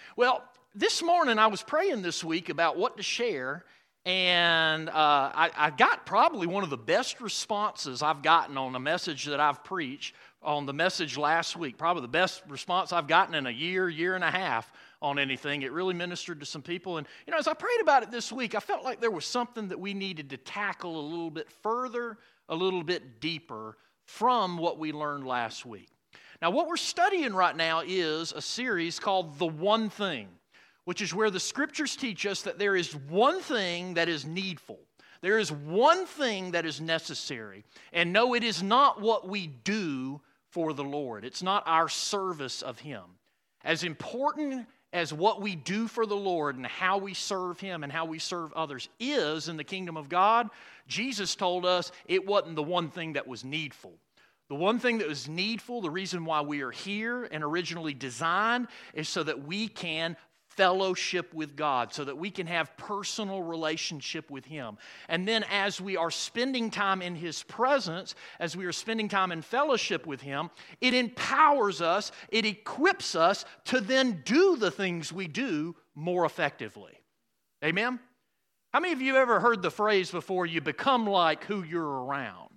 Well, this morning I was praying this week about what to share, and I got probably one of the best responses I've gotten on a message that I've preached on the message last week. Probably the best response I've gotten in a year and a half on anything. It really ministered to some people. And, as I prayed about it this week, I felt like there was something that we needed to tackle a little bit further, a little bit deeper from what we learned last week. Now, what we're studying right now is a series called The One Thing, which is where the Scriptures teach us that there is one thing that is needful. There is one thing that is necessary. And no, it is not what we do for the Lord. It's not our service of Him. As important as what we do for the Lord and how we serve Him and how we serve others is in the kingdom of God, Jesus told us it wasn't the one thing that was needful. The one thing that was needful, the reason why we are here and originally designed, is so that we can fellowship with God, so that we can have personal relationship with Him. And then as we are spending time in His presence, as we are spending time in fellowship with Him, it empowers us, it equips us to then do the things we do more effectively. Amen? How many of you ever heard the phrase before, you become like who you're around?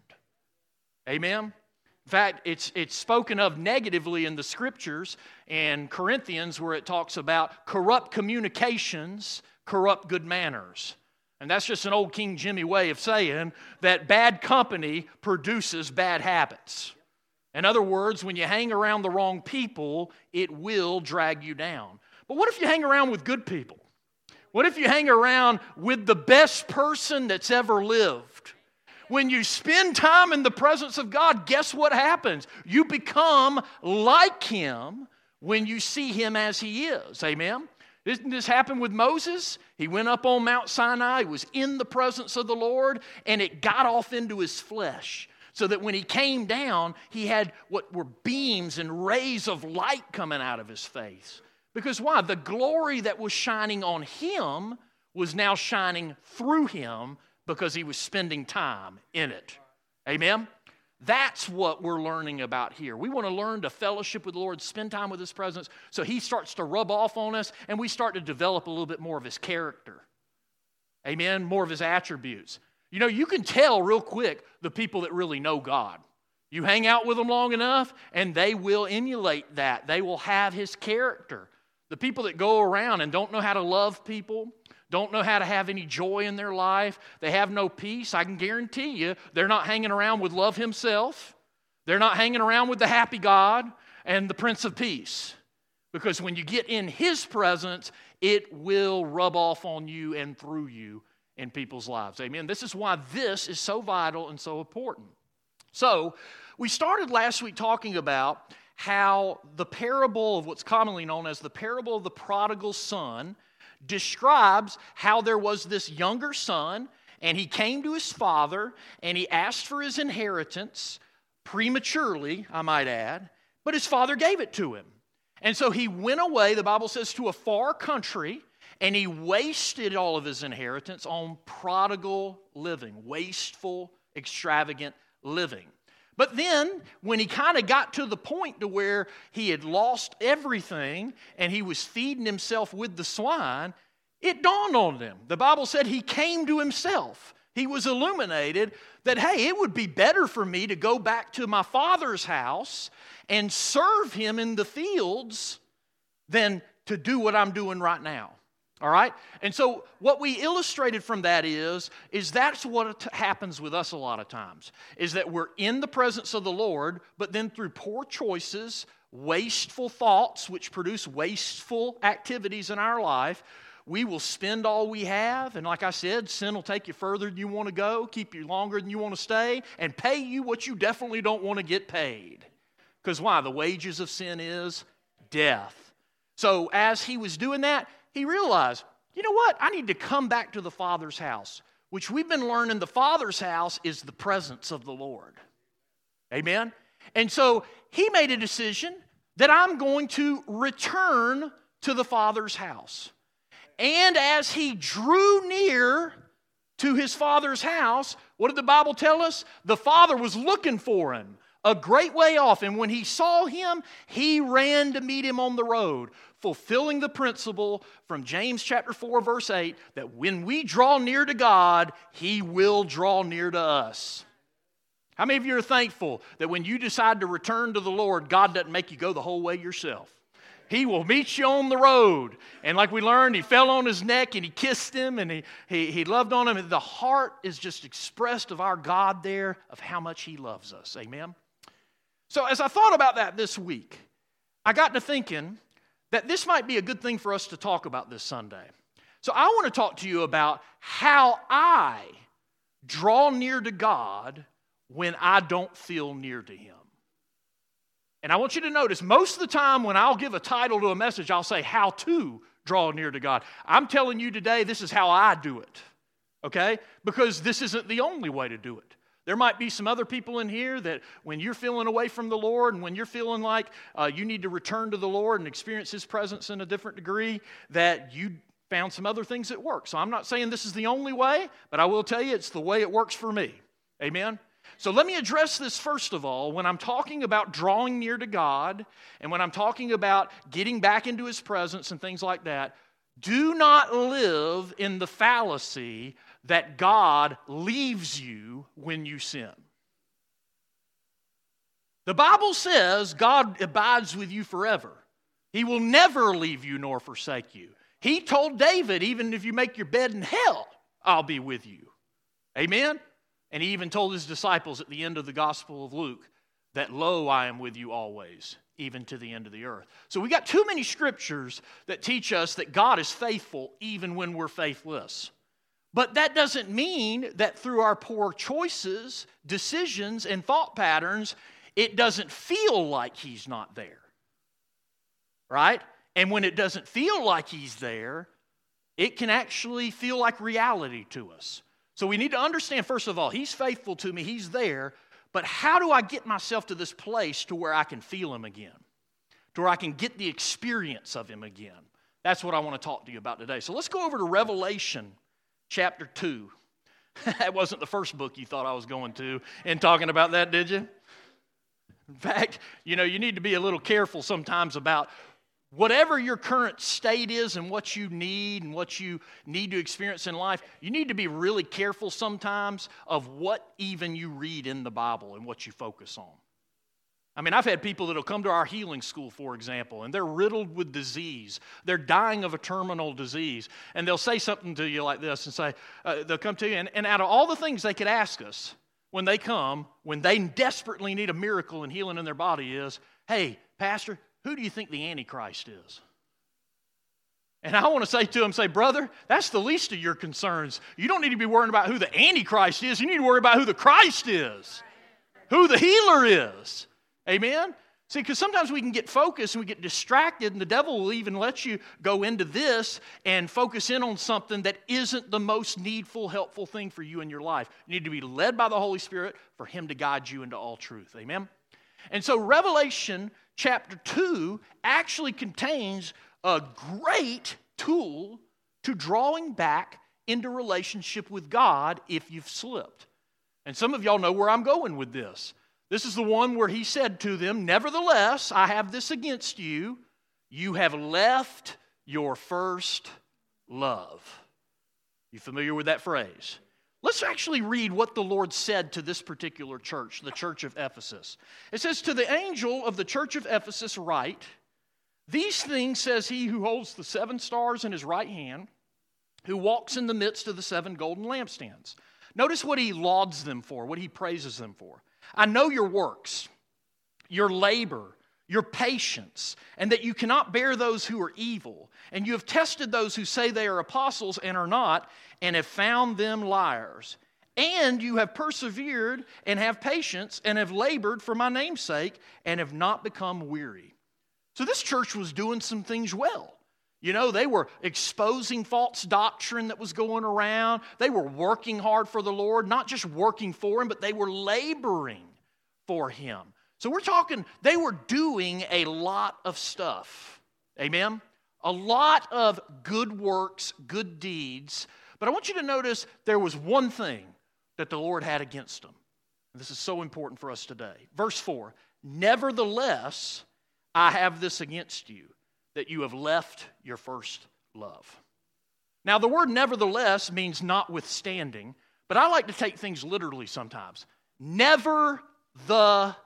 Amen? In fact, it's spoken of negatively in the Scriptures and Corinthians where it talks about corrupt communications, corrupt good manners. And that's just an old King Jimmy way of saying that bad company produces bad habits. In other words, when you hang around the wrong people, it will drag you down. But what if you hang around with good people? What if you hang around with the best person that's ever lived? When you spend time in the presence of God, guess what happens? You become like Him when you see Him as He is. Amen? Didn't this happen with Moses? He went up on Mount Sinai, he was in the presence of the Lord, and it got off into his flesh. So that when he came down, he had what were beams and rays of light coming out of his face. Because why? The glory that was shining on him was now shining through him, because he was spending time in it. Amen? That's what we're learning about here. We want to learn to fellowship with the Lord, spend time with His presence, so He starts to rub off on us, and we start to develop a little bit more of His character. Amen? More of His attributes. You can tell real quick the people that really know God. You hang out with them long enough, and they will emulate that. They will have His character. The people that go around and don't know how to love people, don't know how to have any joy in their life, they have no peace, I can guarantee you they're not hanging around with love Himself. They're not hanging around with the happy God and the Prince of Peace. Because when you get in His presence, it will rub off on you and through you in people's lives. Amen. This is why this is so vital and so important. So, we started last week talking about how the parable of what's commonly known as the parable of the prodigal son describes how there was this younger son, and he came to his father, and he asked for his inheritance, prematurely, I might add, but his father gave it to him. And so he went away, the Bible says, to a far country, and he wasted all of his inheritance on prodigal living, wasteful, extravagant living. But then, when he kind of got to the point to where he had lost everything and he was feeding himself with the swine, it dawned on him. The Bible said he came to himself. He was illuminated that, hey, it would be better for me to go back to my father's house and serve him in the fields than to do what I'm doing right now. All right? And so what we illustrated from that is that's what happens with us a lot of times, is that we're in the presence of the Lord, but then through poor choices, wasteful thoughts, which produce wasteful activities in our life, we will spend all we have. And like I said, sin will take you further than you want to go, keep you longer than you want to stay, and pay you what you definitely don't want to get paid. Because why? The wages of sin is death. So as he was doing that, he realized, you know what? I need to come back to the Father's house, which we've been learning the Father's house is the presence of the Lord. Amen? And so he made a decision that I'm going to return to the Father's house. And as he drew near to his father's house, what did the Bible tell us? The father was looking for him. a great way off. And when he saw him, he ran to meet him on the road, fulfilling the principle from James chapter 4, verse 8, that when we draw near to God, he will draw near to us. How many of you are thankful that when you decide to return to the Lord, God doesn't make you go the whole way yourself? He will meet you on the road. And like we learned, he fell on his neck and he kissed him and he loved on him. And the heart is just expressed of our God there, of how much he loves us. Amen? So as I thought about that this week, I got to thinking that this might be a good thing for us to talk about this Sunday. So I want to talk to you about how I draw near to God when I don't feel near to him. And I want you to notice, most of the time when I'll give a title to a message, I'll say, how to draw near to God. I'm telling you today, this is how I do it, okay? Because this isn't the only way to do it. There might be some other people in here that when you're feeling away from the Lord and when you're feeling like you need to return to the Lord and experience his presence in a different degree, that you found some other things that work. So I'm not saying this is the only way, but I will tell you it's the way it works for me. Amen? So let me address this first of all. When I'm talking about drawing near to God and when I'm talking about getting back into his presence and things like that, do not live in the fallacy that God leaves you when you sin. The Bible says God abides with you forever. He will never leave you nor forsake you. He told David, even if you make your bed in hell, I'll be with you. Amen? And he even told his disciples at the end of the Gospel of Luke that, lo, I am with you always, even to the end of the earth. So we got too many scriptures that teach us that God is faithful even when we're faithless. But that doesn't mean that through our poor choices, decisions, and thought patterns, it doesn't feel like he's not there. Right? And when it doesn't feel like he's there, it can actually feel like reality to us. So we need to understand, first of all, he's faithful to me, he's there, but how do I get myself to this place to where I can feel him again? To where I can get the experience of him again? That's what I want to talk to you about today. So let's go over to Revelation chapter 2. That wasn't the first book you thought I was going to in talking about that, did you? In fact, you need to be a little careful sometimes about whatever your current state is and what you need to experience in life. You need to be really careful sometimes of what even you read in the Bible and what you focus on. I mean, I've had people that'll come to our healing school, for example, and they're riddled with disease. They're dying of a terminal disease. And they'll say something to you like this and say, they'll come to you, and out of all the things they could ask us when they come, when they desperately need a miracle and healing in their body is, hey, Pastor, who do you think the Antichrist is? And I want to say to them, brother, that's the least of your concerns. You don't need to be worrying about who the Antichrist is. You need to worry about who the Christ is, who the healer is. Amen? See, because sometimes we can get focused and we get distracted, and the devil will even let you go into this and focus in on something that isn't the most needful, helpful thing for you in your life. You need to be led by the Holy Spirit for him to guide you into all truth. Amen? And so Revelation chapter 2 actually contains a great tool to drawing back into relationship with God if you've slipped. And some of y'all know where I'm going with this. This is the one where he said to them, nevertheless, I have this against you. You have left your first love. You familiar with that phrase? Let's actually read what the Lord said to this particular church, the church of Ephesus. It says, to the angel of the church of Ephesus write, these things says he who holds the 7 stars in his right hand, who walks in the midst of the 7 golden lampstands. Notice what he lauds them for, what he praises them for. I know your works, your labor, your patience, and that you cannot bear those who are evil. And you have tested those who say they are apostles and are not, and have found them liars. And you have persevered and have patience and have labored for my name's sake and have not become weary. So this church was doing some things well. They were exposing false doctrine that was going around. They were working hard for the Lord, not just working for him, but they were laboring for him. So we're talking, they were doing a lot of stuff. Amen? A lot of good works, good deeds. But I want you to notice there was one thing that the Lord had against them. This is so important for us today. Verse 4, nevertheless, I have this against you, that you have left your first love. Now, the word nevertheless means notwithstanding, but I like to take things literally sometimes. Nevertheless.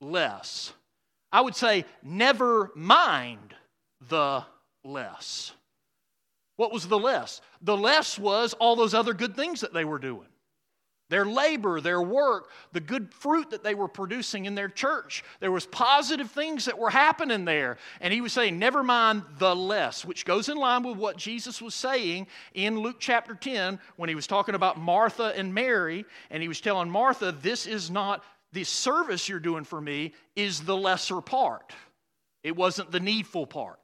I would say, never mind the less. What was the less? The less was all those other good things that they were doing. Their labor, their work, the good fruit that they were producing in their church. There was positive things that were happening there. And he was saying, never mind the less, which goes in line with what Jesus was saying in Luke chapter 10 when he was talking about Martha and Mary. And he was telling Martha, this is not, the service you're doing for me is the lesser part. It wasn't the needful part.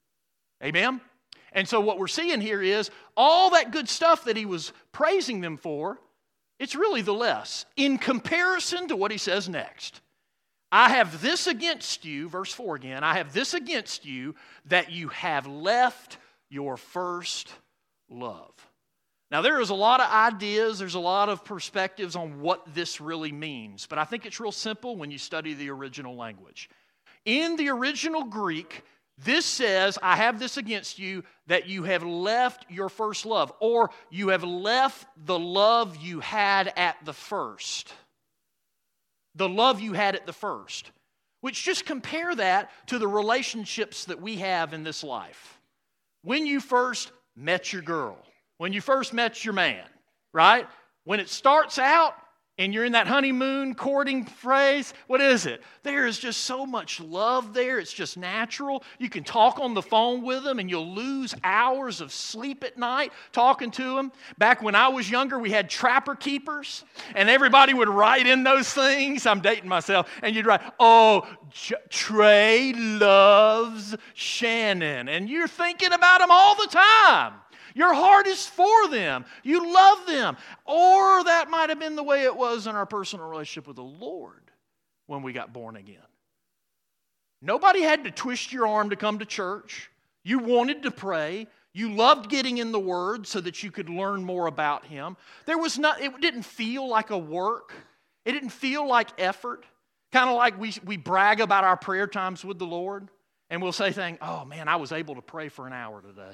Amen? And so what we're seeing here is all that good stuff that he was praising them for, it's really the less in comparison to what he says next. I have this against you, verse 4 again, I have this against you that you have left your first love. Now there is a lot of ideas, there's a lot of perspectives on what this really means, but I think it's real simple when you study the original language. In the original Greek, this says, I have this against you, that you have left your first love, or you have left the love you had at the first. The love you had at the first. Which just compare that to the relationships that we have in this life. When you first met your girl, when you first met your man, right? When it starts out, and you're in that honeymoon courting phase, what is it? There is just so much love there. It's just natural. You can talk on the phone with them and you'll lose hours of sleep at night talking to them. Back when I was younger, we had trapper keepers and everybody would write in those things. I'm dating myself. And you'd write, oh, Trey loves Shannon. And you're thinking about them all the time. Your heart is for them. You love them. Or that might have been the way it was in our personal relationship with the Lord when we got born again. Nobody had to twist your arm to come to church. You wanted to pray. You loved getting in the Word so that you could learn more about Him. It didn't feel like a work. It didn't feel like effort. Kind of like we brag about our prayer times with the Lord. And we'll say things, oh man, I was able to pray for an hour today.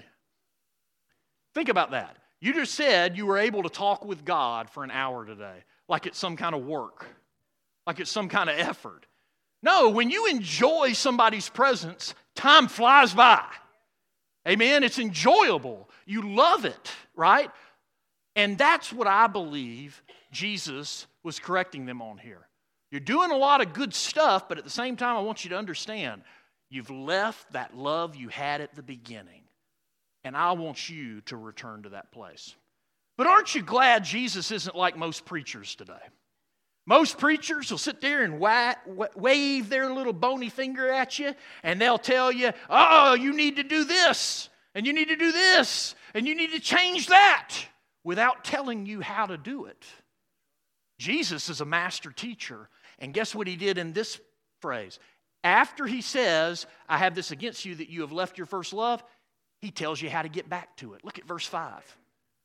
Think about that. You just said you were able to talk with God for an hour today, like it's some kind of work, like it's some kind of effort. No, when you enjoy somebody's presence, time flies by. Amen? It's enjoyable. You love it, right? And that's what I believe Jesus was correcting them on here. You're doing a lot of good stuff, but at the same time, I want you to understand, you've left that love you had at the beginning. And I want you to return to that place. But aren't you glad Jesus isn't like most preachers today? Most preachers will sit there and wave their little bony finger at you, and they'll tell you, oh, you need to do this, and you need to do this, and you need to change that, without telling you how to do it. Jesus is a master teacher, and guess what he did in this phrase? After he says, I have this against you that you have left your first love, he tells you how to get back to it. Look at verse 5.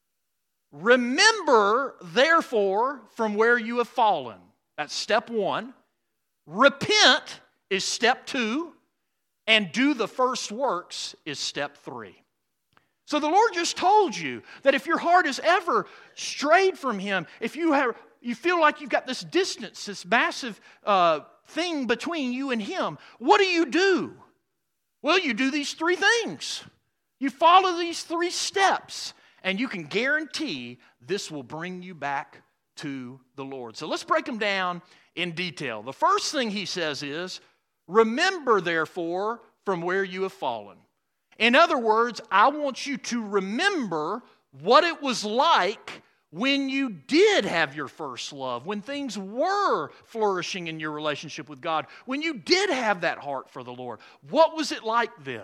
Remember, therefore, from where you have fallen. That's step 1. Repent is step 2. And do the first works is step 3. So the Lord just told you that if your heart is ever strayed from Him, if you feel like you've got this distance, this massive thing between you and Him, what do? Well, you do these 3 things. You follow these 3 steps, and you can guarantee this will bring you back to the Lord. So let's break them down in detail. The first thing he says is, remember, therefore, from where you have fallen. In other words, I want you to remember what it was like when you did have your first love, when things were flourishing in your relationship with God, when you did have that heart for the Lord. What was it like then?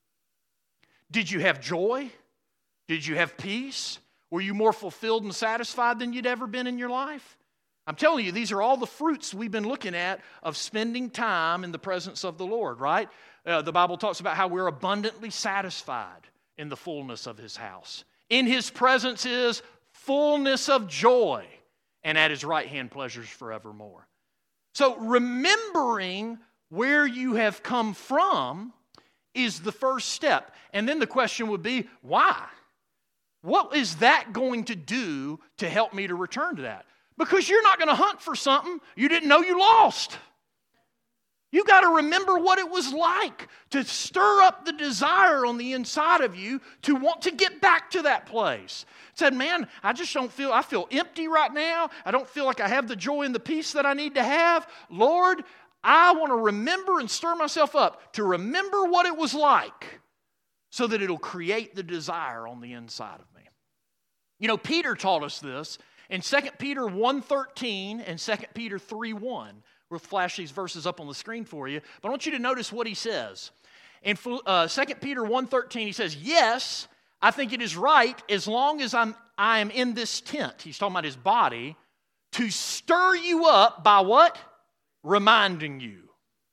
Did you have joy? Did you have peace? Were you more fulfilled and satisfied than you'd ever been in your life? I'm telling you, these are all the fruits we've been looking at of spending time in the presence of the Lord, right? The Bible talks about how we're abundantly satisfied in the fullness of His house. In His presence is fullness of joy. and at his right hand pleasures forevermore. So remembering where you have come from is the first step. And then the question would be, why? What is that going to do to help me to return to that? Because you're not going to hunt for something you didn't know you lost. You got to remember what it was like to stir up the desire on the inside of you to want to get back to that place. Said, man, I feel empty right now. I don't feel like I have the joy and the peace that I need to have. Lord, I want to remember and stir myself up to remember what it was like so that it'll create the desire on the inside of me. You know, Peter taught us this in 2 Peter 1:13 and 2 Peter 3:1. We'll flash these verses up on the screen for you. But I want you to notice what he says. In 2 Peter 1:13, he says, yes, I think it is right as long as I am in this tent, he's talking about his body, to stir you up by what? Reminding you.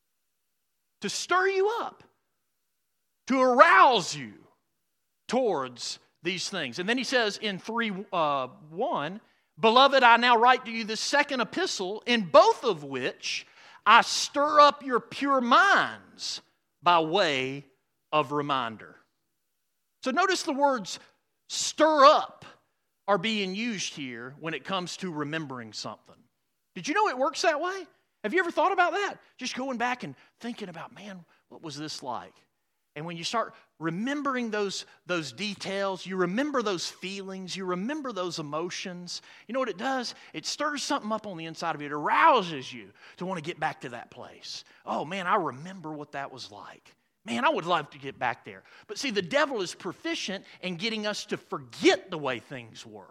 To stir you up. To arouse you towards these things. And then he says in 3:1, beloved, I now write to you this second epistle, in both of which I stir up your pure minds by way of reminder. So notice the words stir up are being used here when it comes to remembering something. Did you know it works that way? Have you ever thought about that? Just going back and thinking about, man, what was this like? And when you start remembering those details, you remember those feelings, you remember those emotions, you know what it does? It stirs something up on the inside of you. It arouses you to want to get back to that place. Oh, man, I remember what that was like. Man, I would love to get back there. But see, the devil is proficient in getting us to forget the way things were,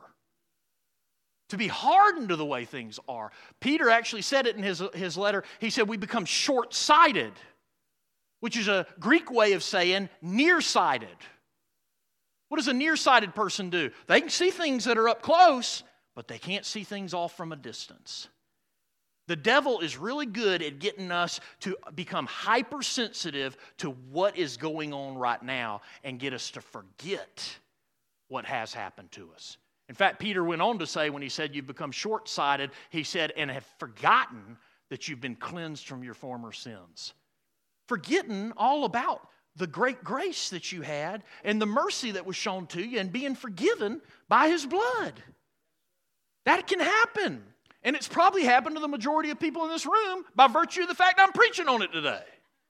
to be hardened to the way things are. Peter actually said it in his letter. He said we become short-sighted, which is a Greek way of saying nearsighted. What does a nearsighted person do? They can see things that are up close, but they can't see things off from a distance. The devil is really good at getting us to become hypersensitive to what is going on right now and get us to forget what has happened to us. In fact, Peter went on to say, when he said you've become short-sighted, he said, and have forgotten that you've been cleansed from your former sins. Forgetting all about the great grace that you had and the mercy that was shown to you and being forgiven by his blood. That can happen. And it's probably happened to the majority of people in this room by virtue of the fact I'm preaching on it today.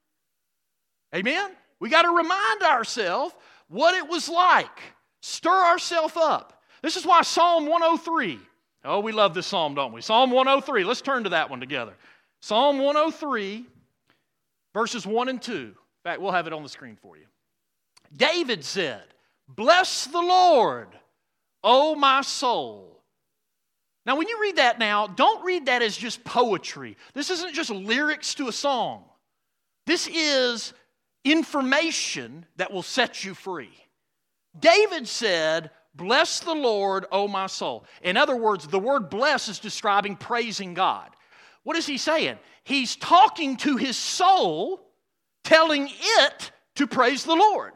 Amen? We got to remind ourselves what it was like. Stir ourselves up. This is why Psalm 103. Oh, we love this psalm, don't we? Psalm 103. Let's turn to that one together. Psalm 103. Verses 1 and 2. In fact, we'll have it on the screen for you. David said, bless the Lord, O my soul. Now, when you read that now, don't read that as just poetry. This isn't just lyrics to a song. This is information that will set you free. David said, bless the Lord, O my soul. In other words, the word bless is describing praising God. What is he saying? He's talking to his soul, telling it to praise the Lord.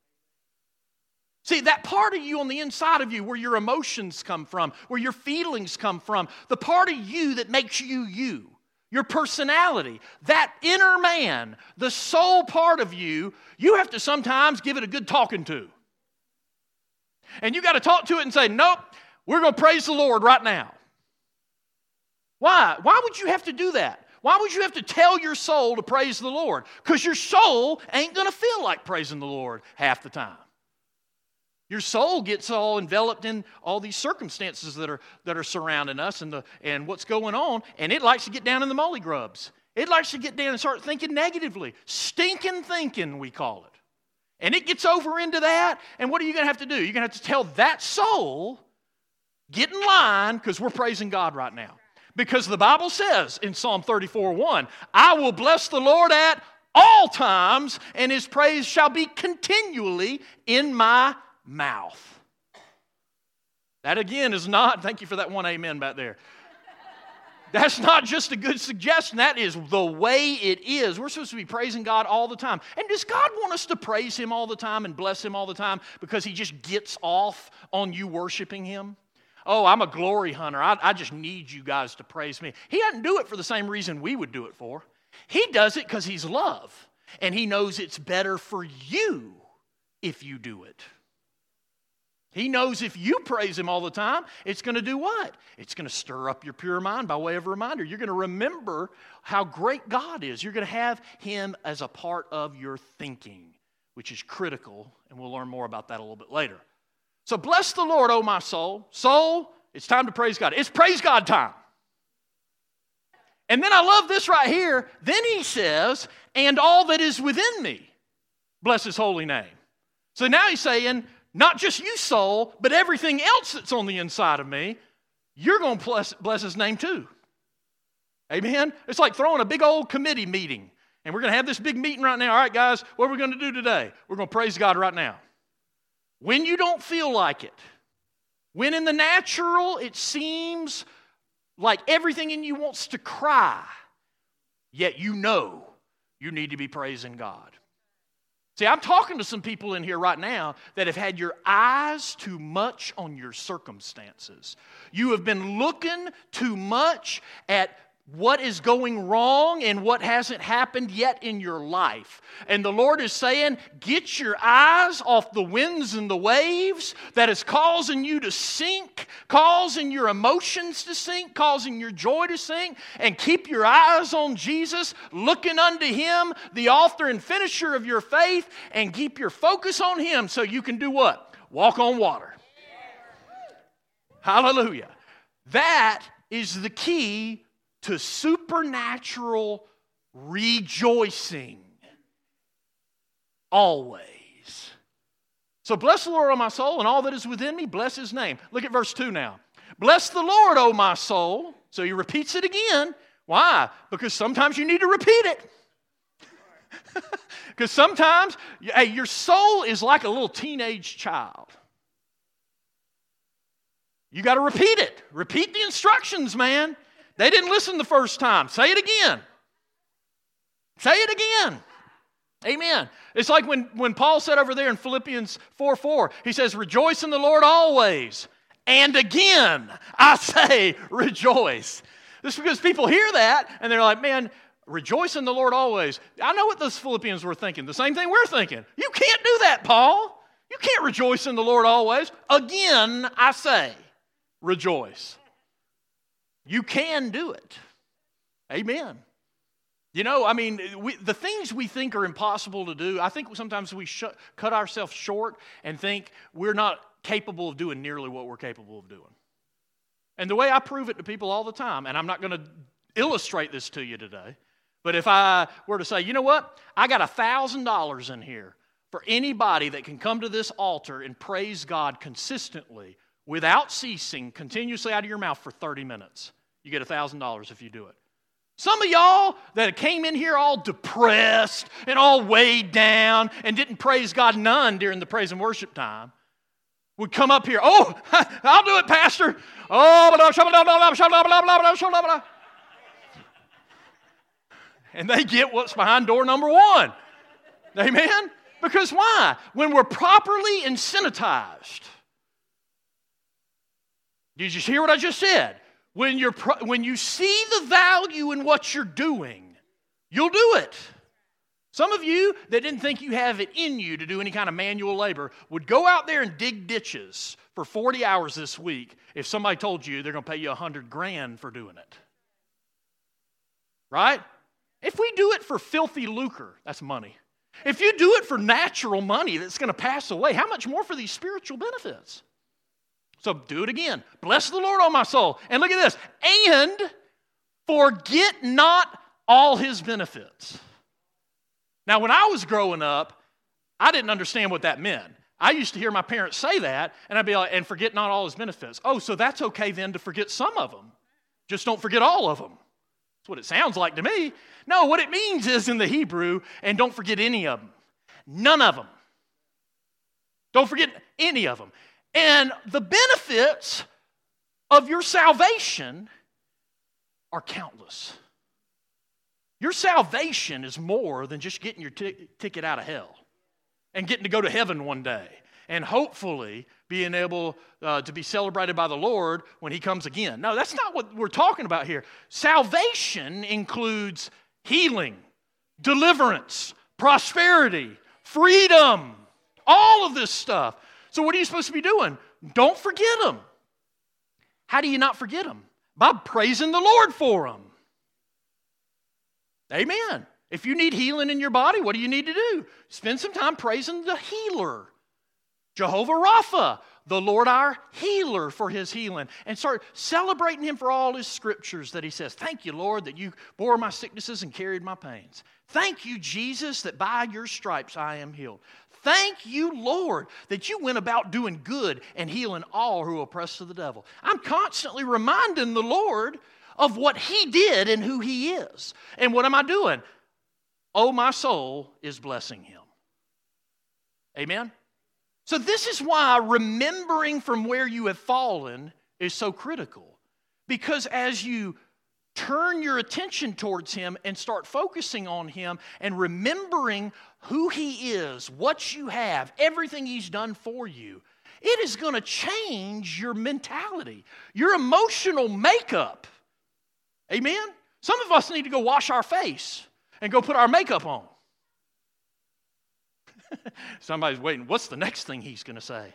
See, that part of you on the inside of you where your emotions come from, where your feelings come from, the part of you that makes you you, your personality, that inner man, the soul part of you, you have to sometimes give it a good talking to. And you got to talk to it and say, nope, we're going to praise the Lord right now. Why? Why would you have to do that? Why would you have to tell your soul to praise the Lord? Because your soul ain't going to feel like praising the Lord half the time. Your soul gets all enveloped in all these circumstances that are surrounding us and what's going on, and it likes to get down in the molly grubs. It likes to get down and start thinking negatively. Stinking thinking, we call it. And it gets over into that, and what are you going to have to do? You're going to have to tell that soul, get in line, because we're praising God right now. Because the Bible says in Psalm 34:1, I will bless the Lord at all times, and his praise shall be continually in my mouth. That again is not, thank you for that one amen back there. That's not just a good suggestion. That is the way it is. We're supposed to be praising God all the time. And does God want us to praise him all the time and bless him all the time because he just gets off on you worshiping him? oh, I'm a glory hunter. I just need you guys to praise me. He doesn't do it for the same reason we would do it for. He does it because he's love. And he knows it's better for you if you do it. He knows if you praise him all the time, it's going to do what? It's going to stir up your pure mind by way of a reminder. You're going to remember how great God is. You're going to have him as a part of your thinking, which is critical, and we'll learn more about that a little bit later. So bless the Lord, O my soul. Soul, it's time to praise God. It's praise God time. And then I love this right here. Then he says, and all that is within me, bless his holy name. So now he's saying, not just you, soul, but everything else that's on the inside of me, you're going to bless his name too. Amen? It's like throwing a big old committee meeting. And we're going to have this big meeting right now. All right, guys, what are we going to do today? We're going to praise God right now. When you don't feel like it, when in the natural it seems like everything in you wants to cry, yet you know you need to be praising God. See, I'm talking to some people in here right now that have had your eyes too much on your circumstances. You have been looking too much at what is going wrong and what hasn't happened yet in your life. And the Lord is saying, get your eyes off the winds and the waves that is causing you to sink, causing your emotions to sink, causing your joy to sink, and keep your eyes on Jesus, looking unto him, the author and finisher of your faith, and keep your focus on him so you can do what? Walk on water. Hallelujah. That is the key to supernatural rejoicing. Always. So bless the Lord, O my soul, and all that is within me, bless his name. Look at verse 2 now. Bless the Lord, O my soul. So he repeats it again. Why? Because sometimes you need to repeat it. Because sometimes, hey, your soul is like a little teenage child. You got to repeat it. Repeat the instructions, man. They didn't listen the first time. Say it again. Say it again. Amen. It's like when Paul said over there in Philippians 4:4, he says, rejoice in the Lord always. And again, I say, rejoice. This is because people hear that and they're like, man, rejoice in the Lord always. I know what those Philippians were thinking. The same thing we're thinking. You can't do that, Paul. You can't rejoice in the Lord always. Again, I say, rejoice. You can do it. Amen. You know, I mean, the things we think are impossible to do, I think sometimes we cut ourselves short and think we're not capable of doing nearly what we're capable of doing. And the way I prove it to people all the time, and I'm not going to illustrate this to you today, but if I were to say, you know what, I got $1,000 in here for anybody that can come to this altar and praise God consistently without ceasing, continuously out of your mouth for 30 minutes. You get $1,000 if you do it. Some of y'all that came in here all depressed and all weighed down and didn't praise God none during the praise and worship time would come up here, oh, I'll do it, Pastor. Oh, and they get what's behind door number one. Amen? Because why? When we're properly incentivized. Did you hear what I just said? When you see the value in what you're doing, you'll do it. Some of you that didn't think you have it in you to do any kind of manual labor would go out there and dig ditches for 40 hours this week if somebody told you they're going to pay you $100,000 for doing it. Right? If we do it for filthy lucre, that's money. If you do it for natural money that's going to pass away, how much more for these spiritual benefits? So do it again. Bless the Lord, O my soul. And look at this. And forget not all his benefits. Now, when I was growing up, I didn't understand what that meant. I used to hear my parents say that, and I'd be like, and forget not all his benefits. Oh, so that's okay then to forget some of them. Just don't forget all of them. That's what it sounds like to me. No, what it means is in the Hebrew, and don't forget any of them. None of them. Don't forget any of them. And the benefits of your salvation are countless. Your salvation is more than just getting your ticket out of hell and getting to go to heaven one day and hopefully being able to be celebrated by the Lord when he comes again. No, that's not what we're talking about here. Salvation includes healing, deliverance, prosperity, freedom, all of this stuff. So what are you supposed to be doing? Don't forget them. How do you not forget them? By praising the Lord for them. Amen. If you need healing in your body, what do you need to do? Spend some time praising the healer. Jehovah Rapha, the Lord our healer, for his healing. And start celebrating him for all his scriptures that he says. Thank you, Lord, that you bore my sicknesses and carried my pains. Thank you, Jesus, that by your stripes I am healed. Thank you, Lord, that you went about doing good and healing all who are oppressed of the devil. I'm constantly reminding the Lord of what he did and who he is. And what am I doing? Oh, my soul is blessing him. Amen? So this is why remembering from where you have fallen is so critical. Because as you turn your attention towards him and start focusing on him and remembering who he is, what you have, everything he's done for you, it is going to change your mentality, your emotional makeup. Amen? Some of us need to go wash our face and go put our makeup on. Somebody's waiting. What's the next thing he's going to say?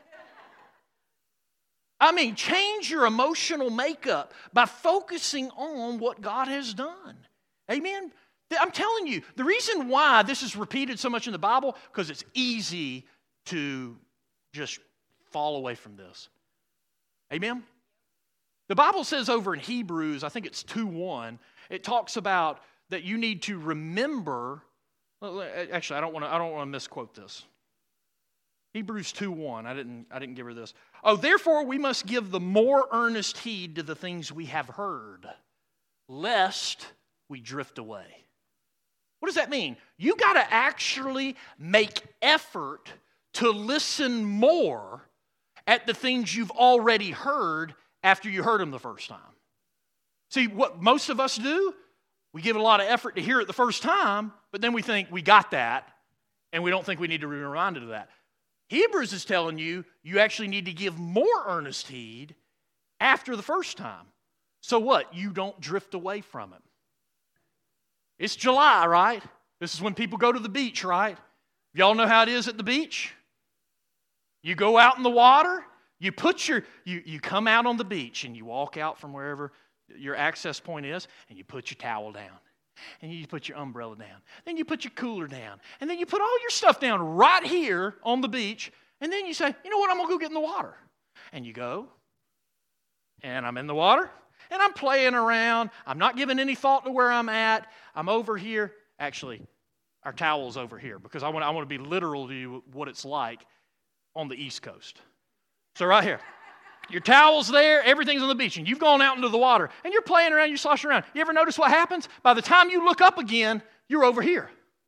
I mean, change your emotional makeup by focusing on what God has done. Amen? I'm telling you, the reason why this is repeated so much in the Bible, because it's easy to just fall away from this. Amen? The Bible says over in Hebrews, I think it's 2:1, it talks about that you need to remember. Actually, I don't want to misquote this. Hebrews 2:1. I didn't give her this. Oh, therefore we must give the more earnest heed to the things we have heard, lest we drift away. What does that mean? You got to actually make effort to listen more at the things you've already heard after you heard them the first time. See, what most of us do, we give a lot of effort to hear it the first time, but then we think we got that, and we don't think we need to be reminded of that. Hebrews is telling you, you actually need to give more earnest heed after the first time. So what? You don't drift away from it. It's July, right? This is when people go to the beach, right? Y'all know how it is at the beach? You go out in the water, you come out on the beach and you walk out from wherever your access point is, and you put your towel down. And you put your umbrella down. Then you put your cooler down. And then you put all your stuff down right here on the beach. And then you say, you know what, I'm going to go get in the water. And you go. And I'm in the water. And I'm playing around. I'm not giving any thought to where I'm at. I'm over here. Actually, our towel's over here because I want to be literal to you what it's like on the East Coast. So right here. Your towel's there, everything's on the beach, and you've gone out into the water, and you're playing around, you're sloshing around. You ever notice what happens? By the time you look up again, you're over here.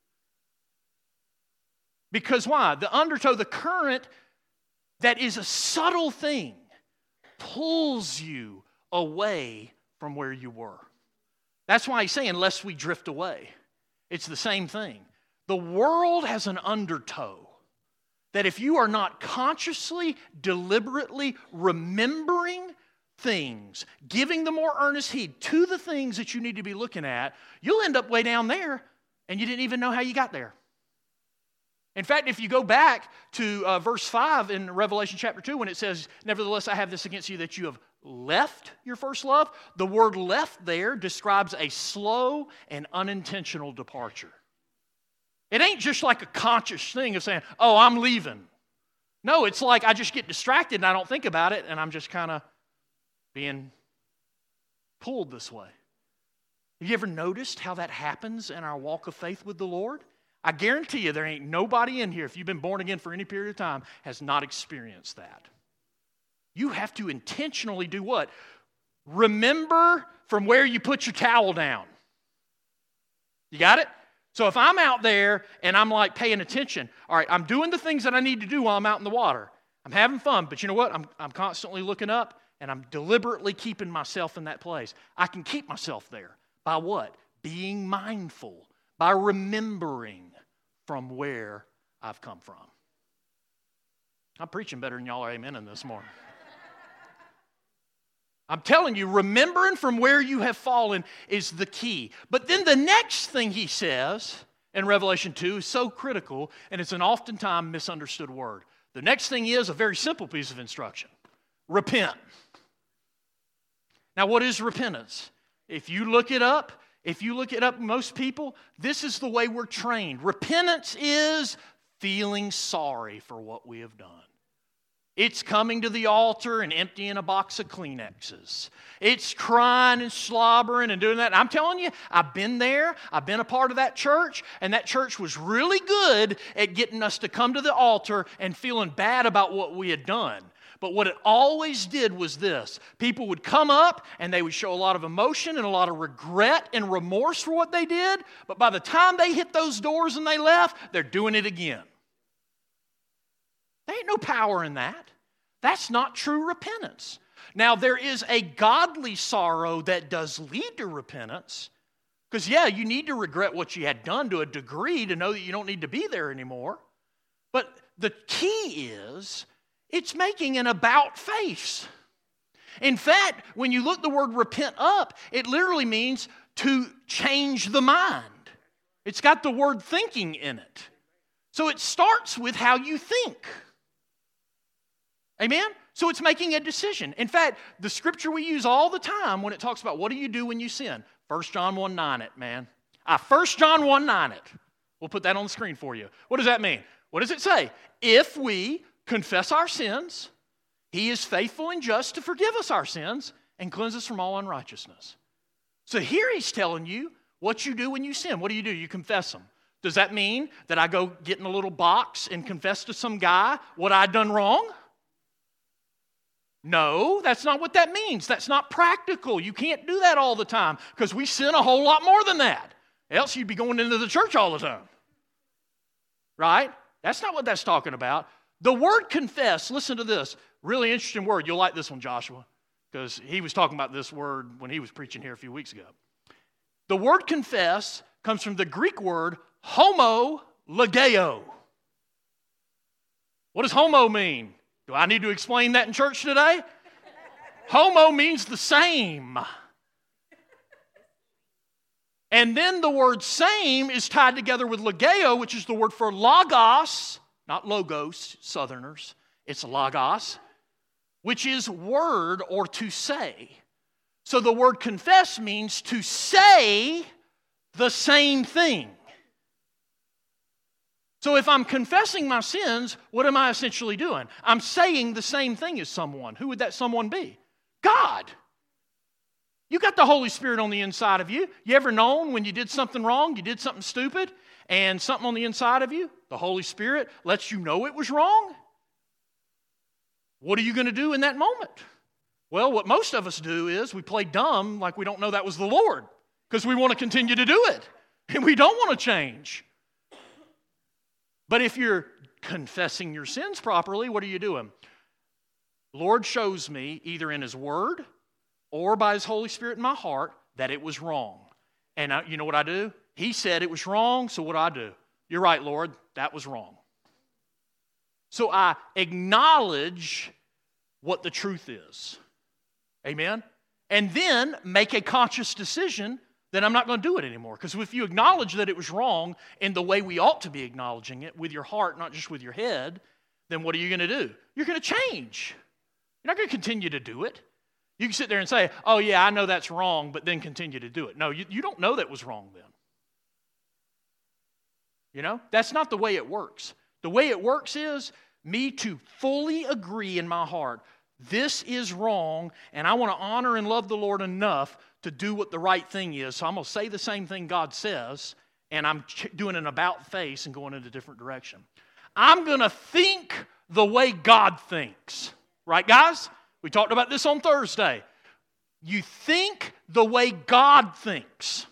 Because why? The undertow, the current that is a subtle thing, pulls you away from where you were. That's why he's saying, lest we drift away. It's the same thing. The world has an undertow that if you are not consciously, deliberately remembering things, giving the more earnest heed to the things that you need to be looking at, you'll end up way down there and you didn't even know how you got there. In fact, if you go back to verse 5 in Revelation chapter 2 when it says, nevertheless I have this against you that you have left your first love, the word left there describes a slow and unintentional departure. It ain't just like a conscious thing of saying, oh, I'm leaving. No, it's like I just get distracted and I don't think about it and I'm just kind of being pulled this way. Have you ever noticed how that happens in our walk of faith with the Lord? I guarantee you there ain't nobody in here, if you've been born again for any period of time, has not experienced that. You have to intentionally do what? Remember from where you put your towel down. You got it? So if I'm out there and I'm like paying attention, all right, I'm doing the things that I need to do while I'm out in the water. I'm having fun, but you know what? I'm constantly looking up and I'm deliberately keeping myself in that place. I can keep myself there by what? Being mindful, by remembering from where I've come from. I'm preaching better than y'all are amening this morning. I'm telling you, remembering from where you have fallen is the key. But then the next thing he says in Revelation 2 is so critical, and it's an oftentimes misunderstood word. The next thing is a very simple piece of instruction. Repent. Now, what is repentance? If you look it up, most people, this is the way we're trained. Repentance is feeling sorry for what we have done. It's coming to the altar and emptying a box of Kleenexes. It's crying and slobbering and doing that. And I'm telling you, I've been there. I've been a part of that church, and that church was really good at getting us to come to the altar and feeling bad about what we had done. But what it always did was this. People would come up, and they would show a lot of emotion and a lot of regret and remorse for what they did. But by the time they hit those doors and they left, they're doing it again. There ain't no power in that. That's not true repentance. Now, there is a godly sorrow that does lead to repentance. Because, yeah, you need to regret what you had done to a degree to know that you don't need to be there anymore. But the key is, it's making an about face. In fact, when you look the word repent up, it literally means to change the mind. It's got the word thinking in it. So it starts with how you think. Amen? So it's making a decision. In fact, the scripture we use all the time when it talks about what do you do when you sin? 1 John 1:9 it, man. 1 John 1:9 it. We'll put that on the screen for you. What does that mean? What does it say? If we confess our sins, He is faithful and just to forgive us our sins and cleanse us from all unrighteousness. So here He's telling you what you do when you sin. What do? You confess them. Does that mean that I go get in a little box and confess to some guy what I'd done wrong? No, that's not what that means. That's not practical. You can't do that all the time because we sin a whole lot more than that. Else you'd be going into the church all the time. Right? That's not what that's talking about. The word confess, listen to this. Really interesting word. You'll like this one, Joshua, because he was talking about this word when he was preaching here a few weeks ago. The word confess comes from the Greek word homologeo. What does homo mean? Do I need to explain that in church today? Homo means the same. And then the word same is tied together with logeo, which is the word for logos, not logos, Southerners. It's logos, which is word or to say. So the word confess means to say the same thing. So if I'm confessing my sins, what am I essentially doing? I'm saying the same thing as someone. Who would that someone be? God. You got the Holy Spirit on the inside of you. You ever known when you did something wrong, you did something stupid, and something on the inside of you, the Holy Spirit lets you know it was wrong? What are you going to do in that moment? Well, what most of us do is we play dumb like we don't know that was the Lord because we want to continue to do it, and we don't want to change. But if you're confessing your sins properly, what are you doing? Lord shows me, either in His Word or by His Holy Spirit in my heart, that it was wrong. And you know what I do? He said it was wrong, so what do I do? You're right, Lord, that was wrong. So I acknowledge what the truth is. Amen? And then make a conscious decision then I'm not going to do it anymore. Because if you acknowledge that it was wrong in the way we ought to be acknowledging it, with your heart, not just with your head, then what are you going to do? You're going to change. You're not going to continue to do it. You can sit there and say, oh yeah, I know that's wrong, but then continue to do it. No, you don't know that was wrong then. You know, that's not the way it works. The way it works is me to fully agree in my heart, this is wrong, and I want to honor and love the Lord enough to do what the right thing is. So I'm going to say the same thing God says, and I'm doing an about face and going in a different direction. I'm going to think the way God thinks. Right, guys? We talked about this on Thursday. You think the way God thinks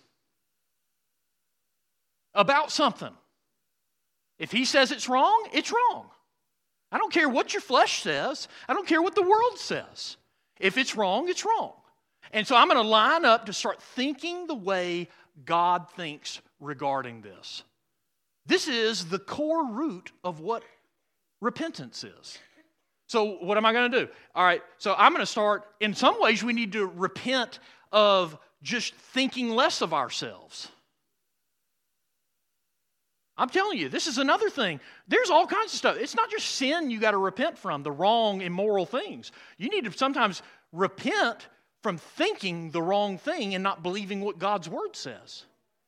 about something. If He says it's wrong, it's wrong. I don't care what your flesh says. I don't care what the world says. If it's wrong, it's wrong. And so I'm going to line up to start thinking the way God thinks regarding this. This is the core root of what repentance is. So what am I going to do? All right, so I'm going to start, in some ways we need to repent of just thinking less of ourselves. I'm telling you, this is another thing. There's all kinds of stuff. It's not just sin you got to repent from, the wrong, immoral things. You need to sometimes repent from thinking the wrong thing and not believing what God's Word says.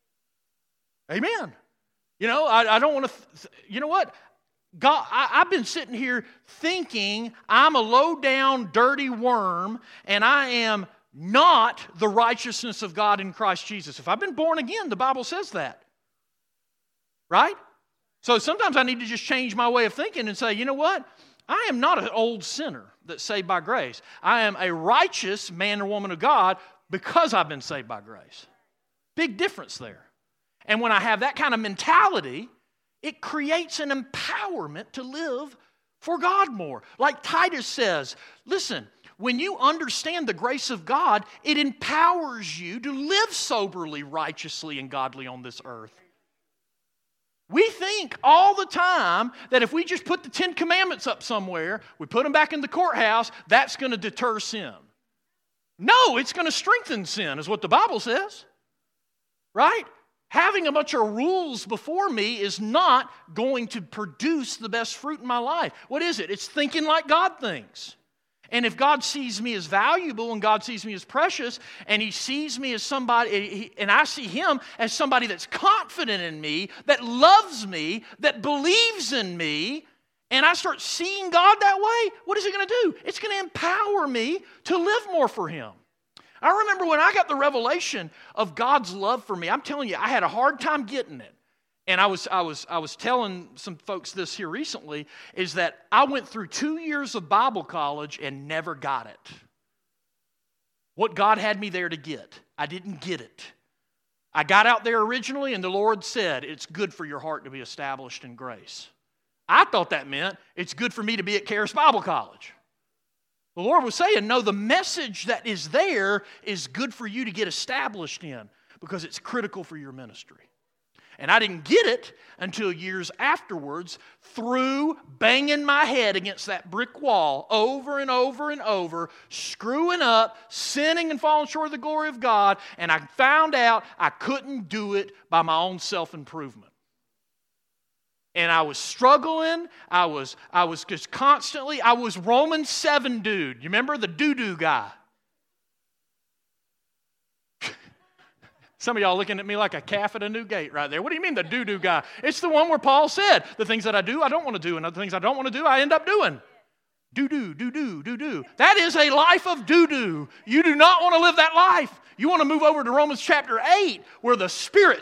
Amen. You know, I don't want to, you know what? God, I've been sitting here thinking I'm a low-down, dirty worm, and I am not the righteousness of God in Christ Jesus. If I've been born again, the Bible says that. Right? So sometimes I need to just change my way of thinking and say, you know what? I am not an old sinner that's saved by grace. I am a righteous man or woman of God because I've been saved by grace. Big difference there. And when I have that kind of mentality, it creates an empowerment to live for God more. Like Titus says, listen, when you understand the grace of God, it empowers you to live soberly, righteously, and godly on this earth. We think all the time that if we just put the 10 Commandments up somewhere, we put them back in the courthouse, that's going to deter sin. No, it's going to strengthen sin, is what the Bible says. Right? Having a bunch of rules before me is not going to produce the best fruit in my life. What is it? It's thinking like God thinks. And if God sees me as valuable and God sees me as precious and He sees me as somebody, and I see Him as somebody that's confident in me, that loves me, that believes in me, and I start seeing God that way, what is it going to do? It's going to empower me to live more for Him. I remember when I got the revelation of God's love for me, I'm telling you, I had a hard time getting it. And I was telling some folks this here recently, is that I went through 2 years of Bible college and never got it. What God had me there to get, I didn't get it. I got out there originally and the Lord said, it's good for your heart to be established in grace. I thought that meant it's good for me to be at Charis Bible College. The Lord was saying, no, the message that is there is good for you to get established in because it's critical for your ministry. And I didn't get it until years afterwards through banging my head against that brick wall over and over and over, screwing up, sinning and falling short of the glory of God, and I found out I couldn't do it by my own self-improvement. And I was struggling. I was just constantly, I was Romans 7 dude. You remember the doo-doo guy? Some of y'all looking at me like a calf at a new gate right there. What do you mean the doo-doo guy? It's the one where Paul said, the things that I do, I don't want to do, and the things I don't want to do, I end up doing. Doo-doo, doo-doo, doo-doo. That is a life of doo-doo. You do not want to live that life. You want to move over to Romans chapter 8, where the Spirit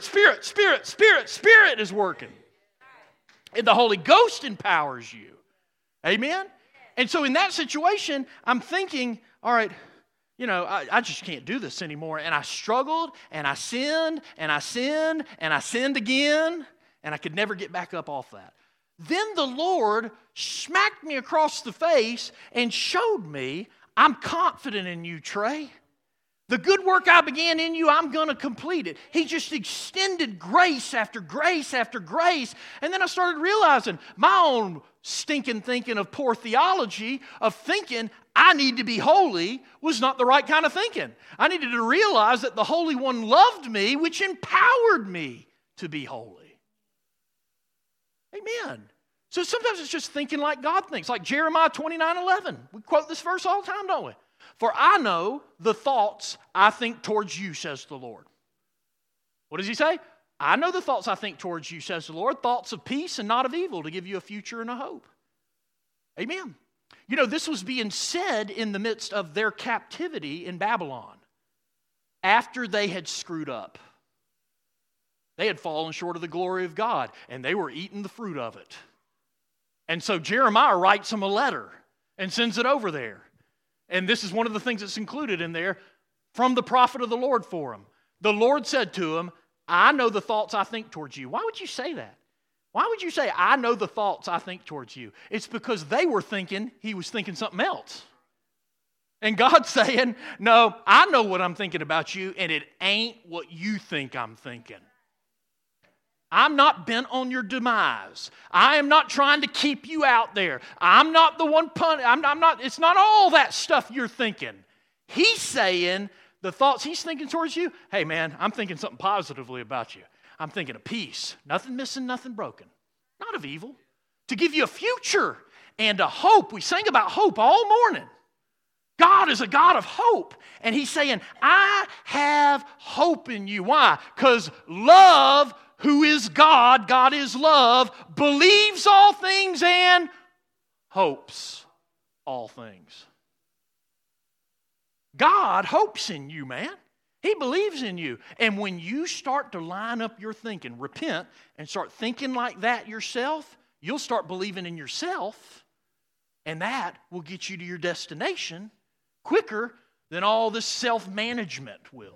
is working. And the Holy Ghost empowers you. Amen? And so in that situation, I'm thinking, all right, you know, I just can't do this anymore. And I struggled, and I sinned, and I sinned, and I sinned again, and I could never get back up off that. Then the Lord smacked me across the face and showed me, I'm confident in you, Trey. The good work I began in you, I'm going to complete it. He just extended grace after grace after grace. And then I started realizing my own stinking thinking of poor theology, of thinking I need to be holy, was not the right kind of thinking. I needed to realize that the Holy One loved me, which empowered me to be holy. Amen. So sometimes it's just thinking like God thinks, like Jeremiah 29:11. We quote this verse all the time, don't we? For I know the thoughts I think towards you, says the Lord. What does he say? I know the thoughts I think towards you, says the Lord, thoughts of peace and not of evil, to give you a future and a hope. Amen. You know, this was being said in the midst of their captivity in Babylon, after they had screwed up. They had fallen short of the glory of God, and they were eating the fruit of it. And so Jeremiah writes them a letter and sends it over there. And this is one of the things that's included in there, from the prophet of the Lord for him. The Lord said to him, I know the thoughts I think towards you. Why would you say that? Why would you say, I know the thoughts I think towards you? It's because they were thinking he was thinking something else. And God's saying, no, I know what I'm thinking about you, and it ain't what you think I'm thinking. I'm not bent on your demise. I am not trying to keep you out there. I'm not the one it's not all that stuff you're thinking. He's saying the thoughts he's thinking towards you, hey man, I'm thinking something positively about you. I'm thinking of peace. Nothing missing, nothing broken. Not of evil. To give you a future and a hope. We sang about hope all morning. God is a God of hope. And he's saying, I have hope in you. Why? Because love, who is God, God is love, believes all things and hopes all things. God hopes in you, man. He believes in you. And when you start to line up your thinking, repent, and start thinking like that yourself, you'll start believing in yourself, and that will get you to your destination quicker than all this self-management will.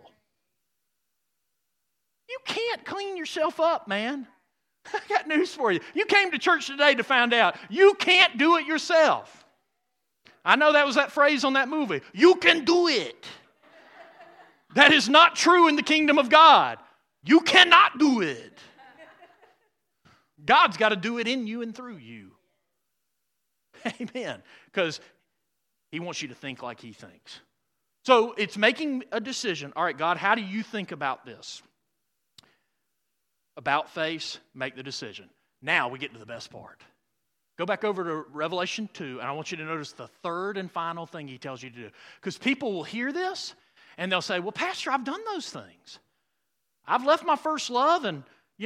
You can't clean yourself up, man. I got news for you. You came to church today to find out you can't do it yourself. I know that was that phrase on that movie. You can do it. That is not true in the kingdom of God. You cannot do it. God's got to do it in you and through you. Amen. Because he wants you to think like he thinks. So it's making a decision. All right, God, how do you think about this? About face, make the decision. Now we get to the best part. Go back over to Revelation 2, and I want you to notice the third and final thing he tells you to do. Because people will hear this, and they'll say, well, Pastor, I've done those things. I've left my first love, and,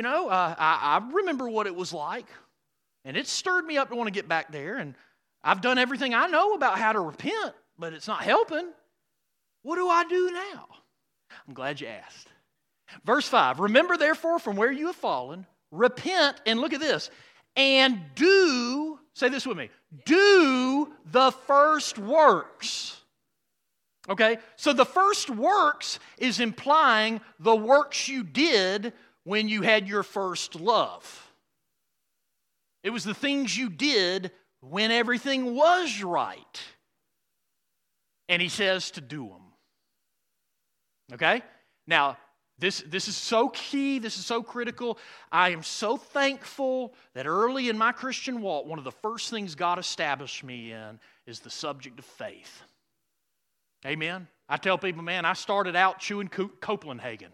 I remember what it was like. And it stirred me up to want to get back there, and I've done everything I know about how to repent, but it's not helping. What do I do now? I'm glad you asked. Verse 5, remember therefore from where you have fallen, repent, and look at this, and do, say this with me, do the first works. Okay, so the first works is implying the works you did when you had your first love. It was the things you did when everything was right. And he says to do them. Okay? Now, this is so key. This is so critical. I am so thankful that early in my Christian walk, one of the first things God established me in is the subject of faith. Amen? I tell people, man, I started out chewing Copenhagen.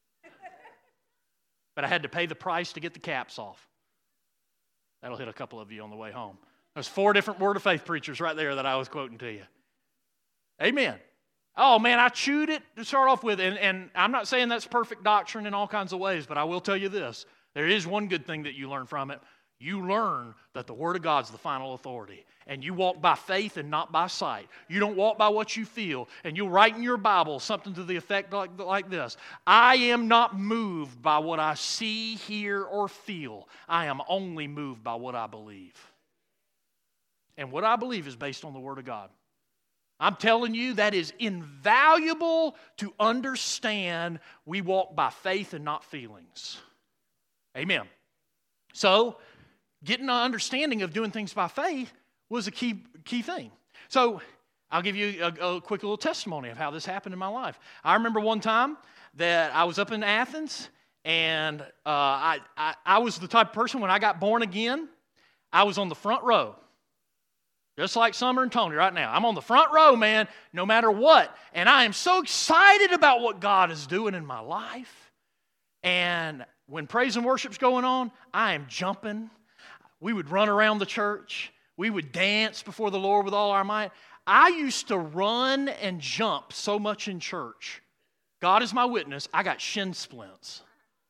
But I had to pay the price to get the caps off. That'll hit a couple of you on the way home. There's 4 different Word of Faith preachers right there that I was quoting to you. Amen. Oh, man, I chewed it to start off with. And I'm not saying that's perfect doctrine in all kinds of ways, but I will tell you this. There is one good thing that you learn from it. You learn that the Word of God's the final authority. And you walk by faith and not by sight. You don't walk by what you feel. And you'll write in your Bible something to the effect like this. I am not moved by what I see, hear, or feel. I am only moved by what I believe. And what I believe is based on the Word of God. I'm telling you, that is invaluable to understand we walk by faith and not feelings. Amen. So, getting an understanding of doing things by faith was a key thing. So, I'll give you a quick little testimony of how this happened in my life. I remember one time that I was up in Athens, and I was the type of person, when I got born again, I was on the front row. Just like Summer and Tony right now. I'm on the front row, man, no matter what. And I am so excited about what God is doing in my life. And when praise and worship's going on, I am jumping. We would run around the church. We would dance before the Lord with all our might. I used to run and jump so much in church. God is my witness, I got shin splints.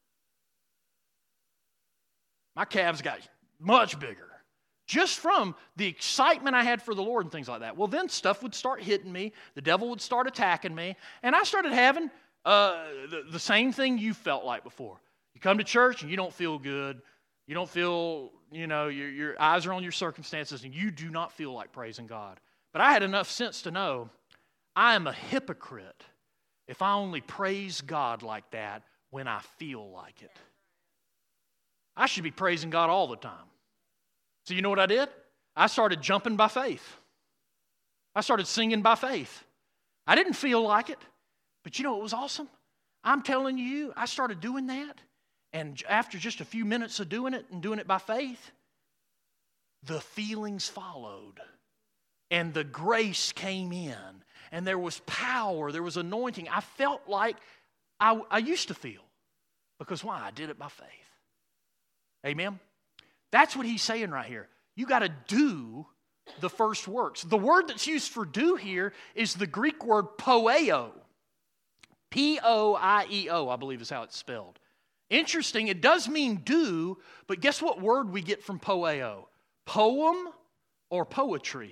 My calves got much bigger. Just from the excitement I had for the Lord and things like that. Well, then stuff would start hitting me. The devil would start attacking me. And I started having the same thing you felt like before. You come to church and you don't feel good. You don't feel, your eyes are on your circumstances and you do not feel like praising God. But I had enough sense to know I am a hypocrite if I only praise God like that when I feel like it. I should be praising God all the time. So you know what I did? I started jumping by faith. I started singing by faith. I didn't feel like it, but you know what was awesome? I'm telling you, I started doing that, And after just a few minutes of doing it and doing it by faith, the feelings followed. And the grace came in. And there was power. There was anointing. I felt like I used to feel. Because why? I did it by faith. Amen? That's what he's saying right here. You got to do the first works. The word that's used for do here is the Greek word poieo. P-O-I-E-O, I believe is how it's spelled. Interesting, it does mean do, but guess what word we get from poieo? Poem or poetry.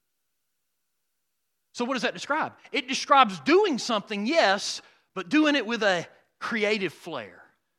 So what does that describe? It describes doing something, yes, but doing it with a creative flair.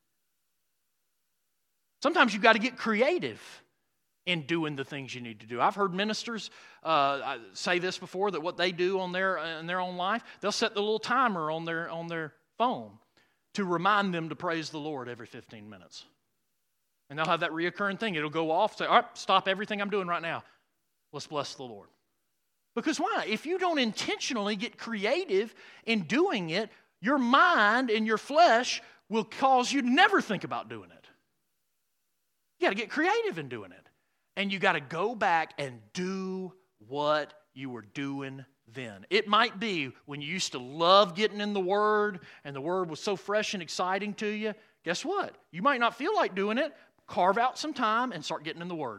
Sometimes you've got to get creative in doing the things you need to do. I've heard ministers say this before, that what they do in their own life, they'll set the little timer on their phone to remind them to praise the Lord every 15 minutes. And they'll have that reoccurring thing. It'll go off, say, all right, stop everything I'm doing right now. Let's bless the Lord. Because why? If you don't intentionally get creative in doing it, your mind and your flesh will cause you to never think about doing it. You got to get creative in doing it. And you got to go back and do what you were doing then. It might be when you used to love getting in the Word and the Word was so fresh and exciting to you. Guess what? You might not feel like doing it. Carve out some time and start getting in the Word.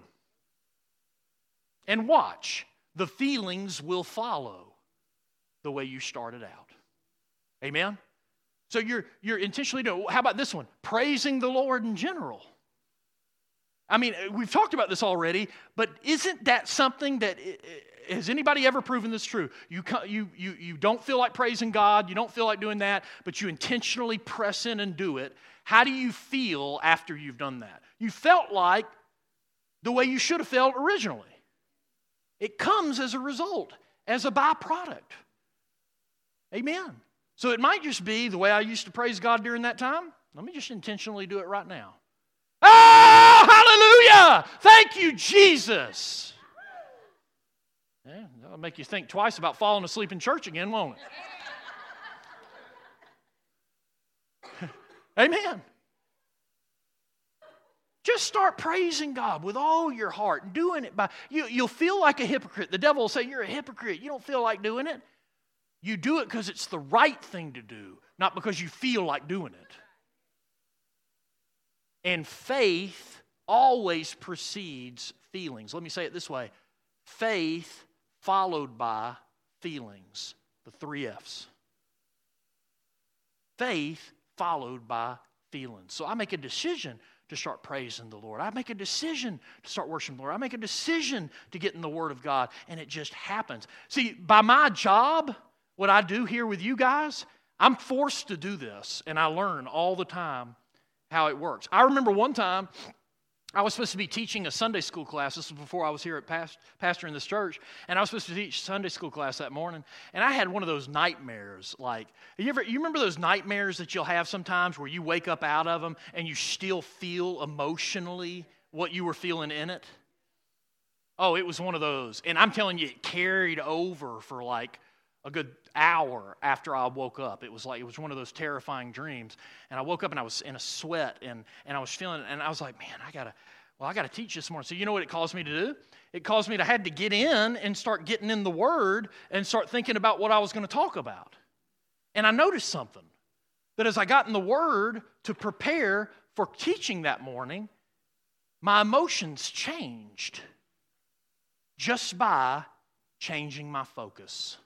And watch. The feelings will follow the way you started out. Amen? So you're intentionally doing. How about this one? Praising the Lord in general. I mean, we've talked about this already, but isn't that something that, has anybody ever proven this true? You don't feel like praising God, you don't feel like doing that, but you intentionally press in and do it. How do you feel after you've done that? You felt like the way you should have felt originally. It comes as a result, as a byproduct. Amen. So it might just be the way I used to praise God during that time. Let me just intentionally do it right now. Oh, hallelujah! Thank you, Jesus. Yeah, that'll make you think twice about falling asleep in church again, won't it? Amen. Just start praising God with all your heart and doing it by you'll feel like a hypocrite. The devil will say you're a hypocrite. You don't feel like doing it. You do it because it's the right thing to do, not because you feel like doing it. And faith always precedes feelings. Let me say it this way. Faith followed by feelings. The 3 F's. Faith followed by feelings. So I make a decision to start praising the Lord. I make a decision to start worshiping the Lord. I make a decision to get in the Word of God, and it just happens. See, by my job, what I do here with you guys, I'm forced to do this, and I learn all the time how it works. I remember one time I was supposed to be teaching a Sunday school class. This was before I was here at pastoring this church, and I was supposed to teach Sunday school class that morning, and I had one of those nightmares. Like, you remember those nightmares that you'll have sometimes where you wake up out of them and you still feel emotionally what you were feeling in it? Oh, it was one of those. And I'm telling you, it carried over for like a good hour after I woke up. It was one of those terrifying dreams. And I woke up and I was in a sweat and I was feeling, and I was like, man, I gotta teach this morning. So you know what it caused me to do? It caused me to had to get in and start getting in the Word and start thinking about what I was going to talk about. And I noticed something, that as I got in the Word to prepare for teaching that morning, my emotions changed just by changing my focus.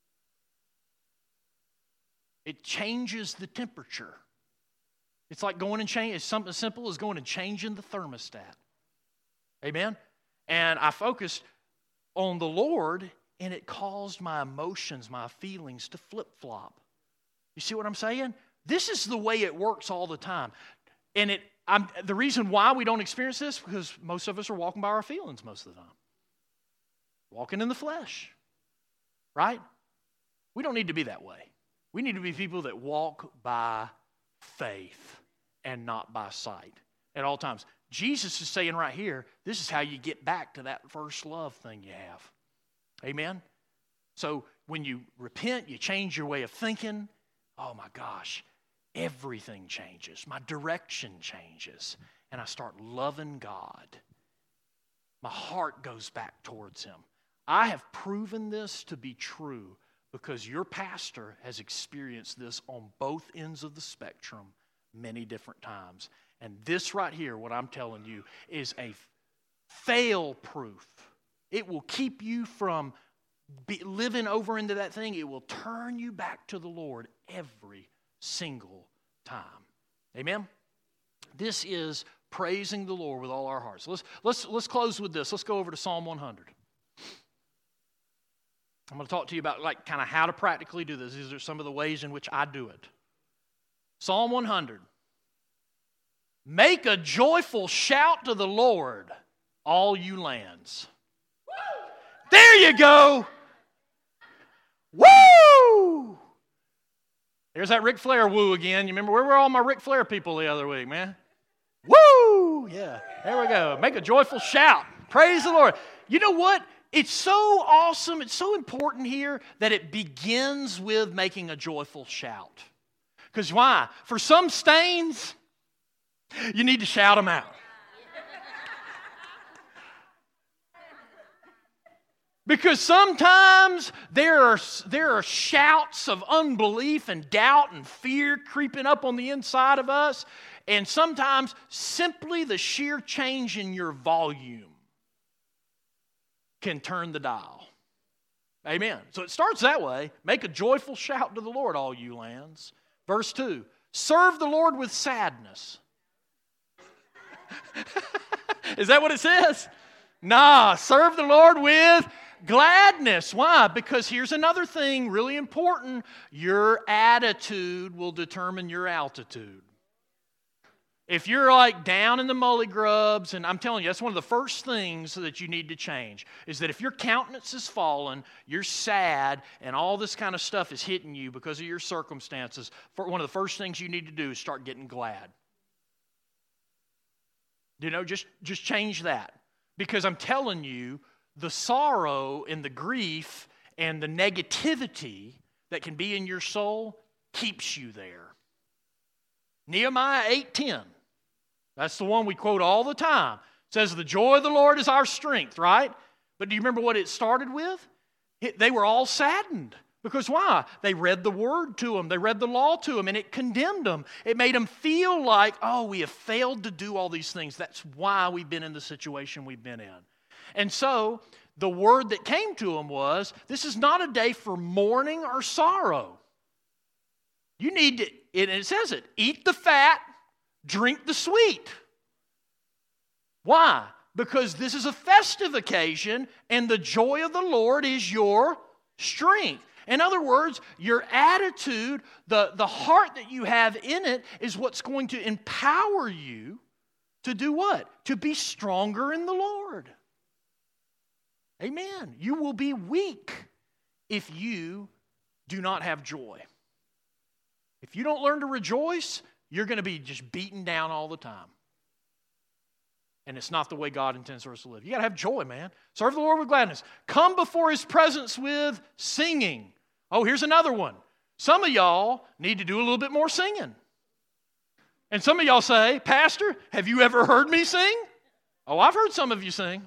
It changes the temperature. It's like going and changing. It's something as simple as going and changing the thermostat. Amen? And I focused on the Lord, and it caused my emotions, my feelings to flip-flop. You see what I'm saying? This is the way it works all the time. And the reason why we don't experience this, because most of us are walking by our feelings most of the time. Walking in the flesh. Right? We don't need to be that way. We need to be people that walk by faith and not by sight at all times. Jesus is saying right here, this is how you get back to that first love thing you have. Amen? So when you repent, you change your way of thinking. Oh my gosh, everything changes. My direction changes. And I start loving God. My heart goes back towards Him. I have proven this to be true because your pastor has experienced this on both ends of the spectrum many different times. And this right here, what I'm telling you, is a fail-proof. It will keep you from living over into that thing. It will turn you back to the Lord every single time. Amen? This is praising the Lord with all our hearts. Let's close with this. Let's go over to Psalm 100. I'm going to talk to you about like kind of how to practically do this. These are some of the ways in which I do it. Psalm 100. Make a joyful shout to the Lord, all you lands. There you go. Woo! There's that Ric Flair woo again. You remember, where were all my Ric Flair people the other week, man? Woo! Yeah, there we go. Make a joyful shout. Praise the Lord. You know what? It's so awesome. It's so important here that it begins with making a joyful shout. Because why? For some stains, you need to shout them out. Because sometimes there are shouts of unbelief and doubt and fear creeping up on the inside of us. And sometimes simply the sheer change in your volume can turn the dial. Amen. So it starts that way. Make a joyful shout to the Lord, all you lands. Verse 2. Serve the Lord with sadness. Is that what it says? Nah, serve the Lord with gladness. Why? Because here's another thing really important. Your attitude will determine your altitude. If you're like down in the mully grubs, and I'm telling you, that's one of the first things that you need to change, is that if your countenance is fallen, you're sad, and all this kind of stuff is hitting you because of your circumstances, one of the first things you need to do is start getting glad. You know, just change that. Because I'm telling you, the sorrow and the grief and the negativity that can be in your soul keeps you there. Nehemiah 8:10. That's the one we quote all the time. It says, the joy of the Lord is our strength, right? But do you remember what it started with? They were all saddened. Because why? They read the word to them. They read the law to them, and it condemned them. It made them feel like, oh, we have failed to do all these things. That's why we've been in the situation we've been in. And so the word that came to them was, this is not a day for mourning or sorrow. You need to, and it says it, eat the fat, drink the sweet. Why? Because this is a festive occasion, and the joy of the Lord is your strength. In other words, your attitude, the heart that you have in it is what's going to empower you to do what? To be stronger in the Lord. Amen. You will be weak if you do not have joy. If you don't learn to rejoice, you're going to be just beaten down all the time. And it's not the way God intends for us to live. You got to have joy, man. Serve the Lord with gladness. Come before His presence with singing. Oh, here's another one. Some of y'all need to do a little bit more singing. And some of y'all say, Pastor, have you ever heard me sing? Oh, I've heard some of you sing.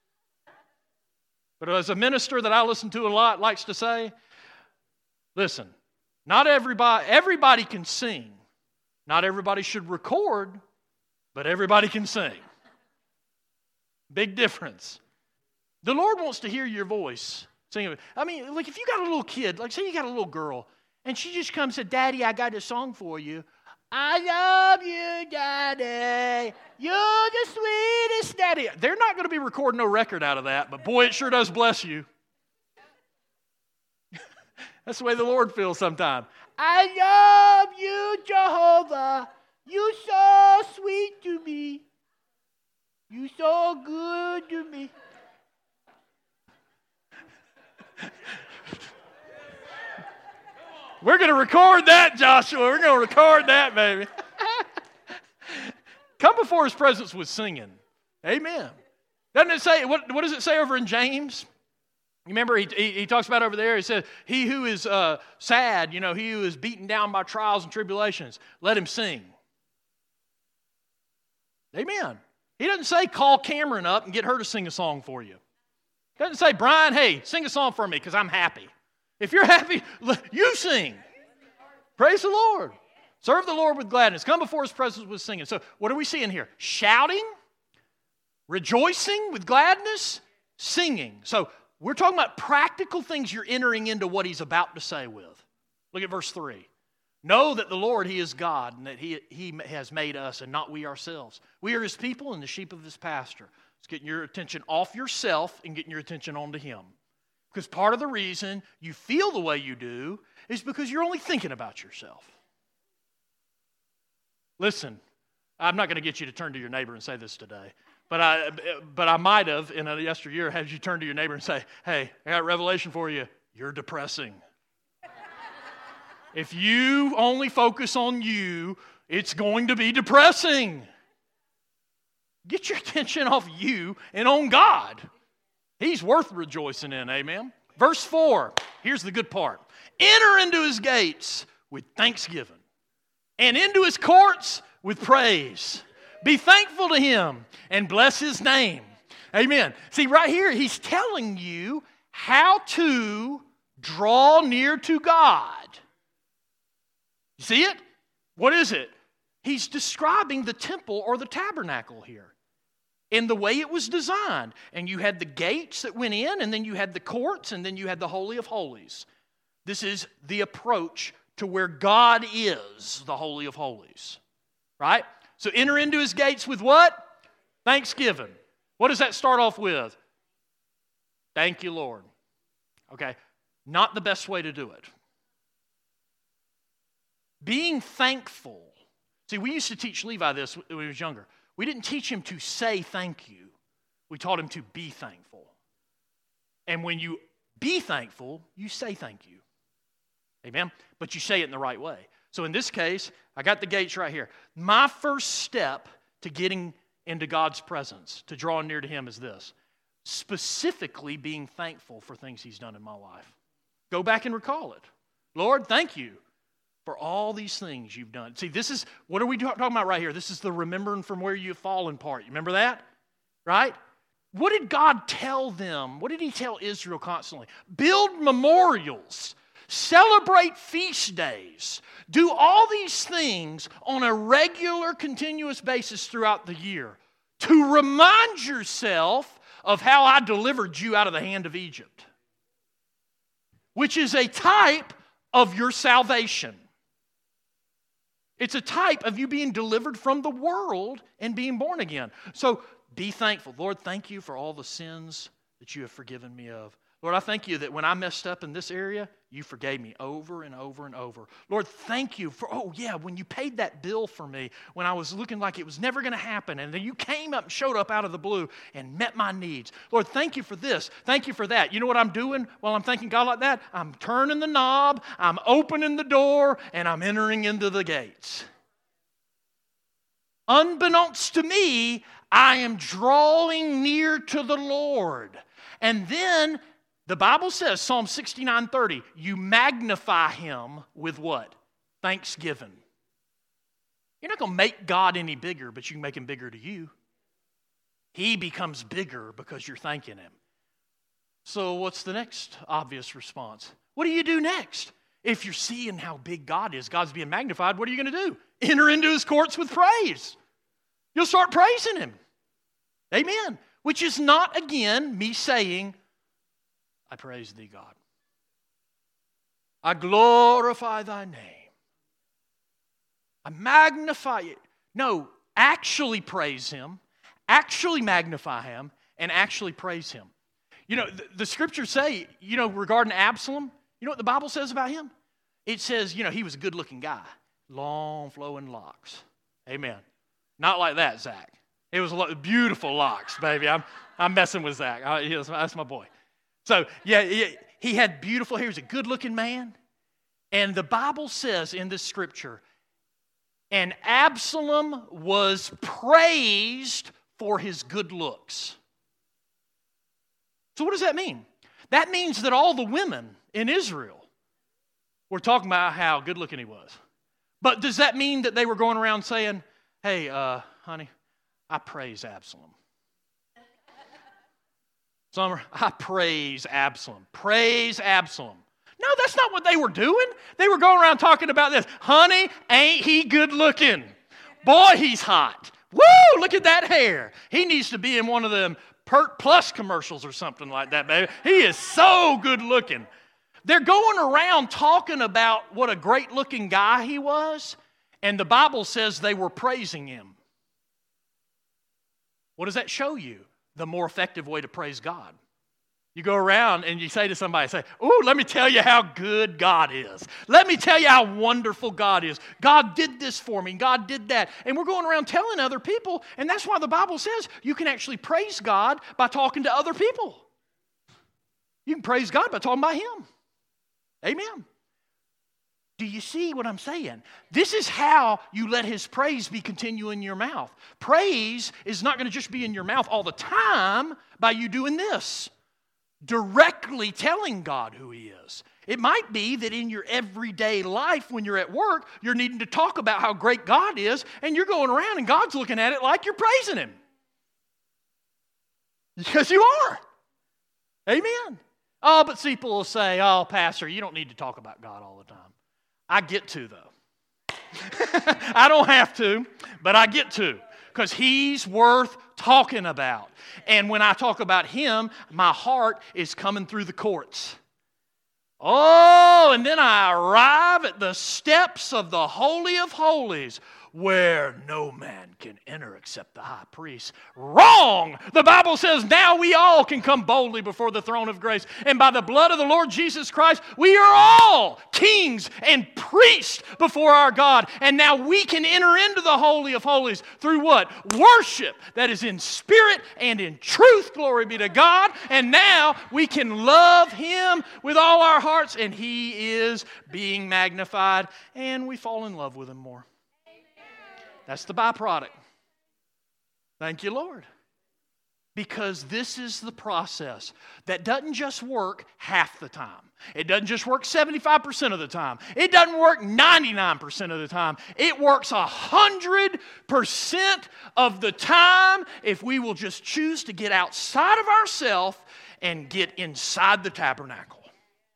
But as a minister that I listen to a lot likes to say, listen, not everybody can sing. Not everybody should record, but everybody can sing. Big difference. The Lord wants to hear your voice singing. I mean, like if you got a little kid, like say you got a little girl, and she just comes and said, Daddy, I got a song for you. I love you, Daddy. You're the sweetest daddy. They're not going to be recording no record out of that, but boy, it sure does bless you. That's the way the Lord feels sometimes. I love you, Jehovah. You're so sweet to me. You're so good to me. We're going to record that, Joshua. We're going to record that, baby. Come before His presence with singing. Amen. Doesn't it say, what does it say over in James? You remember he talks about over there, he says, he who is sad, he who is beaten down by trials and tribulations, let him sing. Amen. He doesn't say call Cameron up and get her to sing a song for you. He doesn't say, Brian, hey, sing a song for me because I'm happy. If you're happy, you sing. Praise the Lord. Serve the Lord with gladness. Come before His presence with singing. So what are we seeing here? Shouting, rejoicing with gladness, singing. So we're talking about practical things you're entering into what He's about to say with. Look at verse 3. Know that the Lord, He is God, and that He has made us and not we ourselves. We are His people and the sheep of His pasture. It's getting your attention off yourself and getting your attention onto Him. Because part of the reason you feel the way you do is because you're only thinking about yourself. Listen, I'm not going to get you to turn to your neighbor and say this today. But I might have, in a yesteryear, had you turn to your neighbor and say, hey, I got a revelation for you. You're depressing. If you only focus on you, it's going to be depressing. Get your attention off you and on God. He's worth rejoicing in, amen? Verse 4, here's the good part. Enter into His gates with thanksgiving and into His courts with praise. Be thankful to Him and bless His name. Amen. See, right here, He's telling you how to draw near to God. You see it? What is it? He's describing the temple or the tabernacle here in the way it was designed. And you had the gates that went in, and then you had the courts, and then you had the Holy of Holies. This is the approach to where God is, the Holy of Holies. Right? So enter into His gates with what? Thanksgiving. What does that start off with? Thank you, Lord. Okay, not the best way to do it. Being thankful. See, we used to teach Levi this when he was younger. We didn't teach him to say thank you. We taught him to be thankful. And when you be thankful, you say thank you. Amen? But you say it in the right way. So in this case, I got the gates right here. My first step to getting into God's presence, to drawing near to Him, is this. Specifically being thankful for things He's done in my life. Go back and recall it. Lord, thank you for all these things You've done. See, this is, what are we talking about right here? This is the remembering from where you've fallen part. You remember that? Right? What did God tell them? What did He tell Israel constantly? Build memorials. Celebrate feast days. Do all these things on a regular, continuous basis throughout the year to remind yourself of how I delivered you out of the hand of Egypt, which is a type of your salvation. It's a type of you being delivered from the world and being born again. So be thankful. Lord, thank You for all the sins that You have forgiven me of. Lord, I thank You that when I messed up in this area, You forgave me over and over and over. Lord, thank You for, when You paid that bill for me when I was looking like it was never going to happen, and then You came up and showed up out of the blue and met my needs. Lord, thank You for this. Thank You for that. You know what I'm doing while I'm thanking God like that? I'm turning the knob, I'm opening the door, and I'm entering into the gates. Unbeknownst to me, I am drawing near to the Lord. And then the Bible says, Psalm 69:30, you magnify Him with what? Thanksgiving. You're not going to make God any bigger, but you can make Him bigger to you. He becomes bigger because you're thanking Him. So what's the next obvious response? What do you do next? If you're seeing how big God is, God's being magnified, what are you going to do? Enter into His courts with praise. You'll start praising Him. Amen. Which is not, again, me saying, I praise Thee, God. I glorify Thy name. I magnify it. No, actually praise Him, actually magnify Him, and actually praise Him. You know, the scriptures say, regarding Absalom, you know what the Bible says about him? It says, he was a good-looking guy. Long, flowing locks. Amen. Not like that, Zach. It was beautiful locks, baby. I'm messing with Zach. That's my boy. So, he had beautiful hair. He was a good-looking man. And the Bible says in this scripture, and Absalom was praised for his good looks. So what does that mean? that means that all the women in Israel were talking about how good looking he was. But does that mean that they were going around saying, hey, honey, I praise Absalom? Summer, I praise Absalom. Praise Absalom. No, that's not what they were doing. They were going around talking about this. Honey, ain't he good looking? Boy, he's hot. Woo, look at that hair. He needs to be in one of them Pert Plus commercials or something like that, baby. He is so good looking. They're going around talking about what a great looking guy he was, and the Bible says they were praising him. What does that show you? The more effective way to praise God. You go around and you say to somebody, ooh, let me tell you how good God is. Let me tell you how wonderful God is. God did this for me. God did that. And we're going around telling other people, and that's why the Bible says you can actually praise God by talking to other people. You can praise God by talking about Him. Amen. Do you see what I'm saying? This is how you let His praise be continuing in your mouth. Praise is not going to just be in your mouth all the time by you doing this. Directly telling God who He is. It might be that in your everyday life when you're at work, you're needing to talk about how great God is, and you're going around and God's looking at it like you're praising Him. Yes, you are. Amen. Oh, but people will say, oh, Pastor, you don't need to talk about God all the time. I get to, though. I don't have to, but I get to, because He's worth talking about. And when I talk about Him, my heart is coming through the courts. Oh, and then I arrive at the steps of the Holy of Holies, where no man can enter except the high priest. Wrong! The Bible says now we all can come boldly before the throne of grace. And by the blood of the Lord Jesus Christ, we are all kings and priests before our God. And now we can enter into the Holy of Holies through what? Worship that is in spirit and in truth. Glory be to God. And now we can love Him with all our hearts, and He is being magnified, and we fall in love with Him more. That's the byproduct. Thank you, Lord. Because this is the process that doesn't just work half the time. It doesn't just work 75% of the time. It doesn't work 99% of the time. It works 100% of the time if we will just choose to get outside of ourselves and get inside the tabernacle.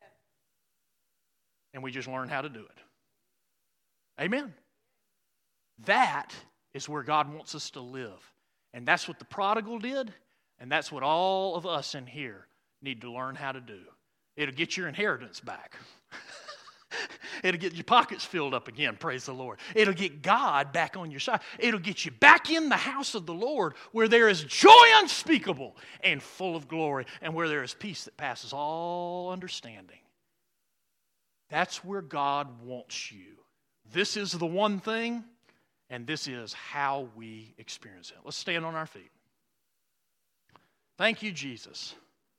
And we just learn how to do it. Amen. That is where God wants us to live. And that's what the prodigal did, and that's what all of us in here need to learn how to do. It'll get your inheritance back. It'll get your pockets filled up again, praise the Lord. It'll get God back on your side. It'll get you back in the house of the Lord where there is joy unspeakable and full of glory, and where there is peace that passes all understanding. That's where God wants you. This is the one thing. And this is how we experience it. Let's stand on our feet. Thank you, Jesus.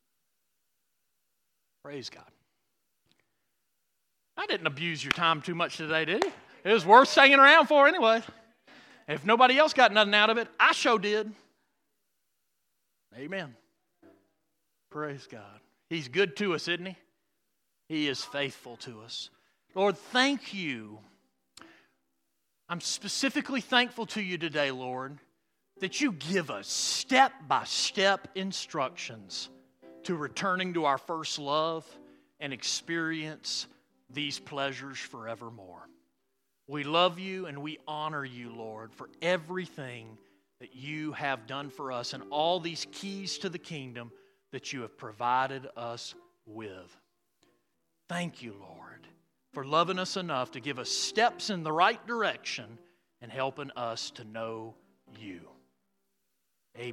Praise God. I didn't abuse your time too much today, did you? It was worth hanging around for anyway. If nobody else got nothing out of it, I sure did. Amen. Praise God. He's good to us, isn't He? He is faithful to us. Lord, thank you. I'm specifically thankful to you today, Lord, that you give us step-by-step instructions to returning to our first love and experience these pleasures forevermore. We love you and we honor you, Lord, for everything that you have done for us and all these keys to the kingdom that you have provided us with. Thank you, Lord, for loving us enough to give us steps in the right direction and helping us to know you.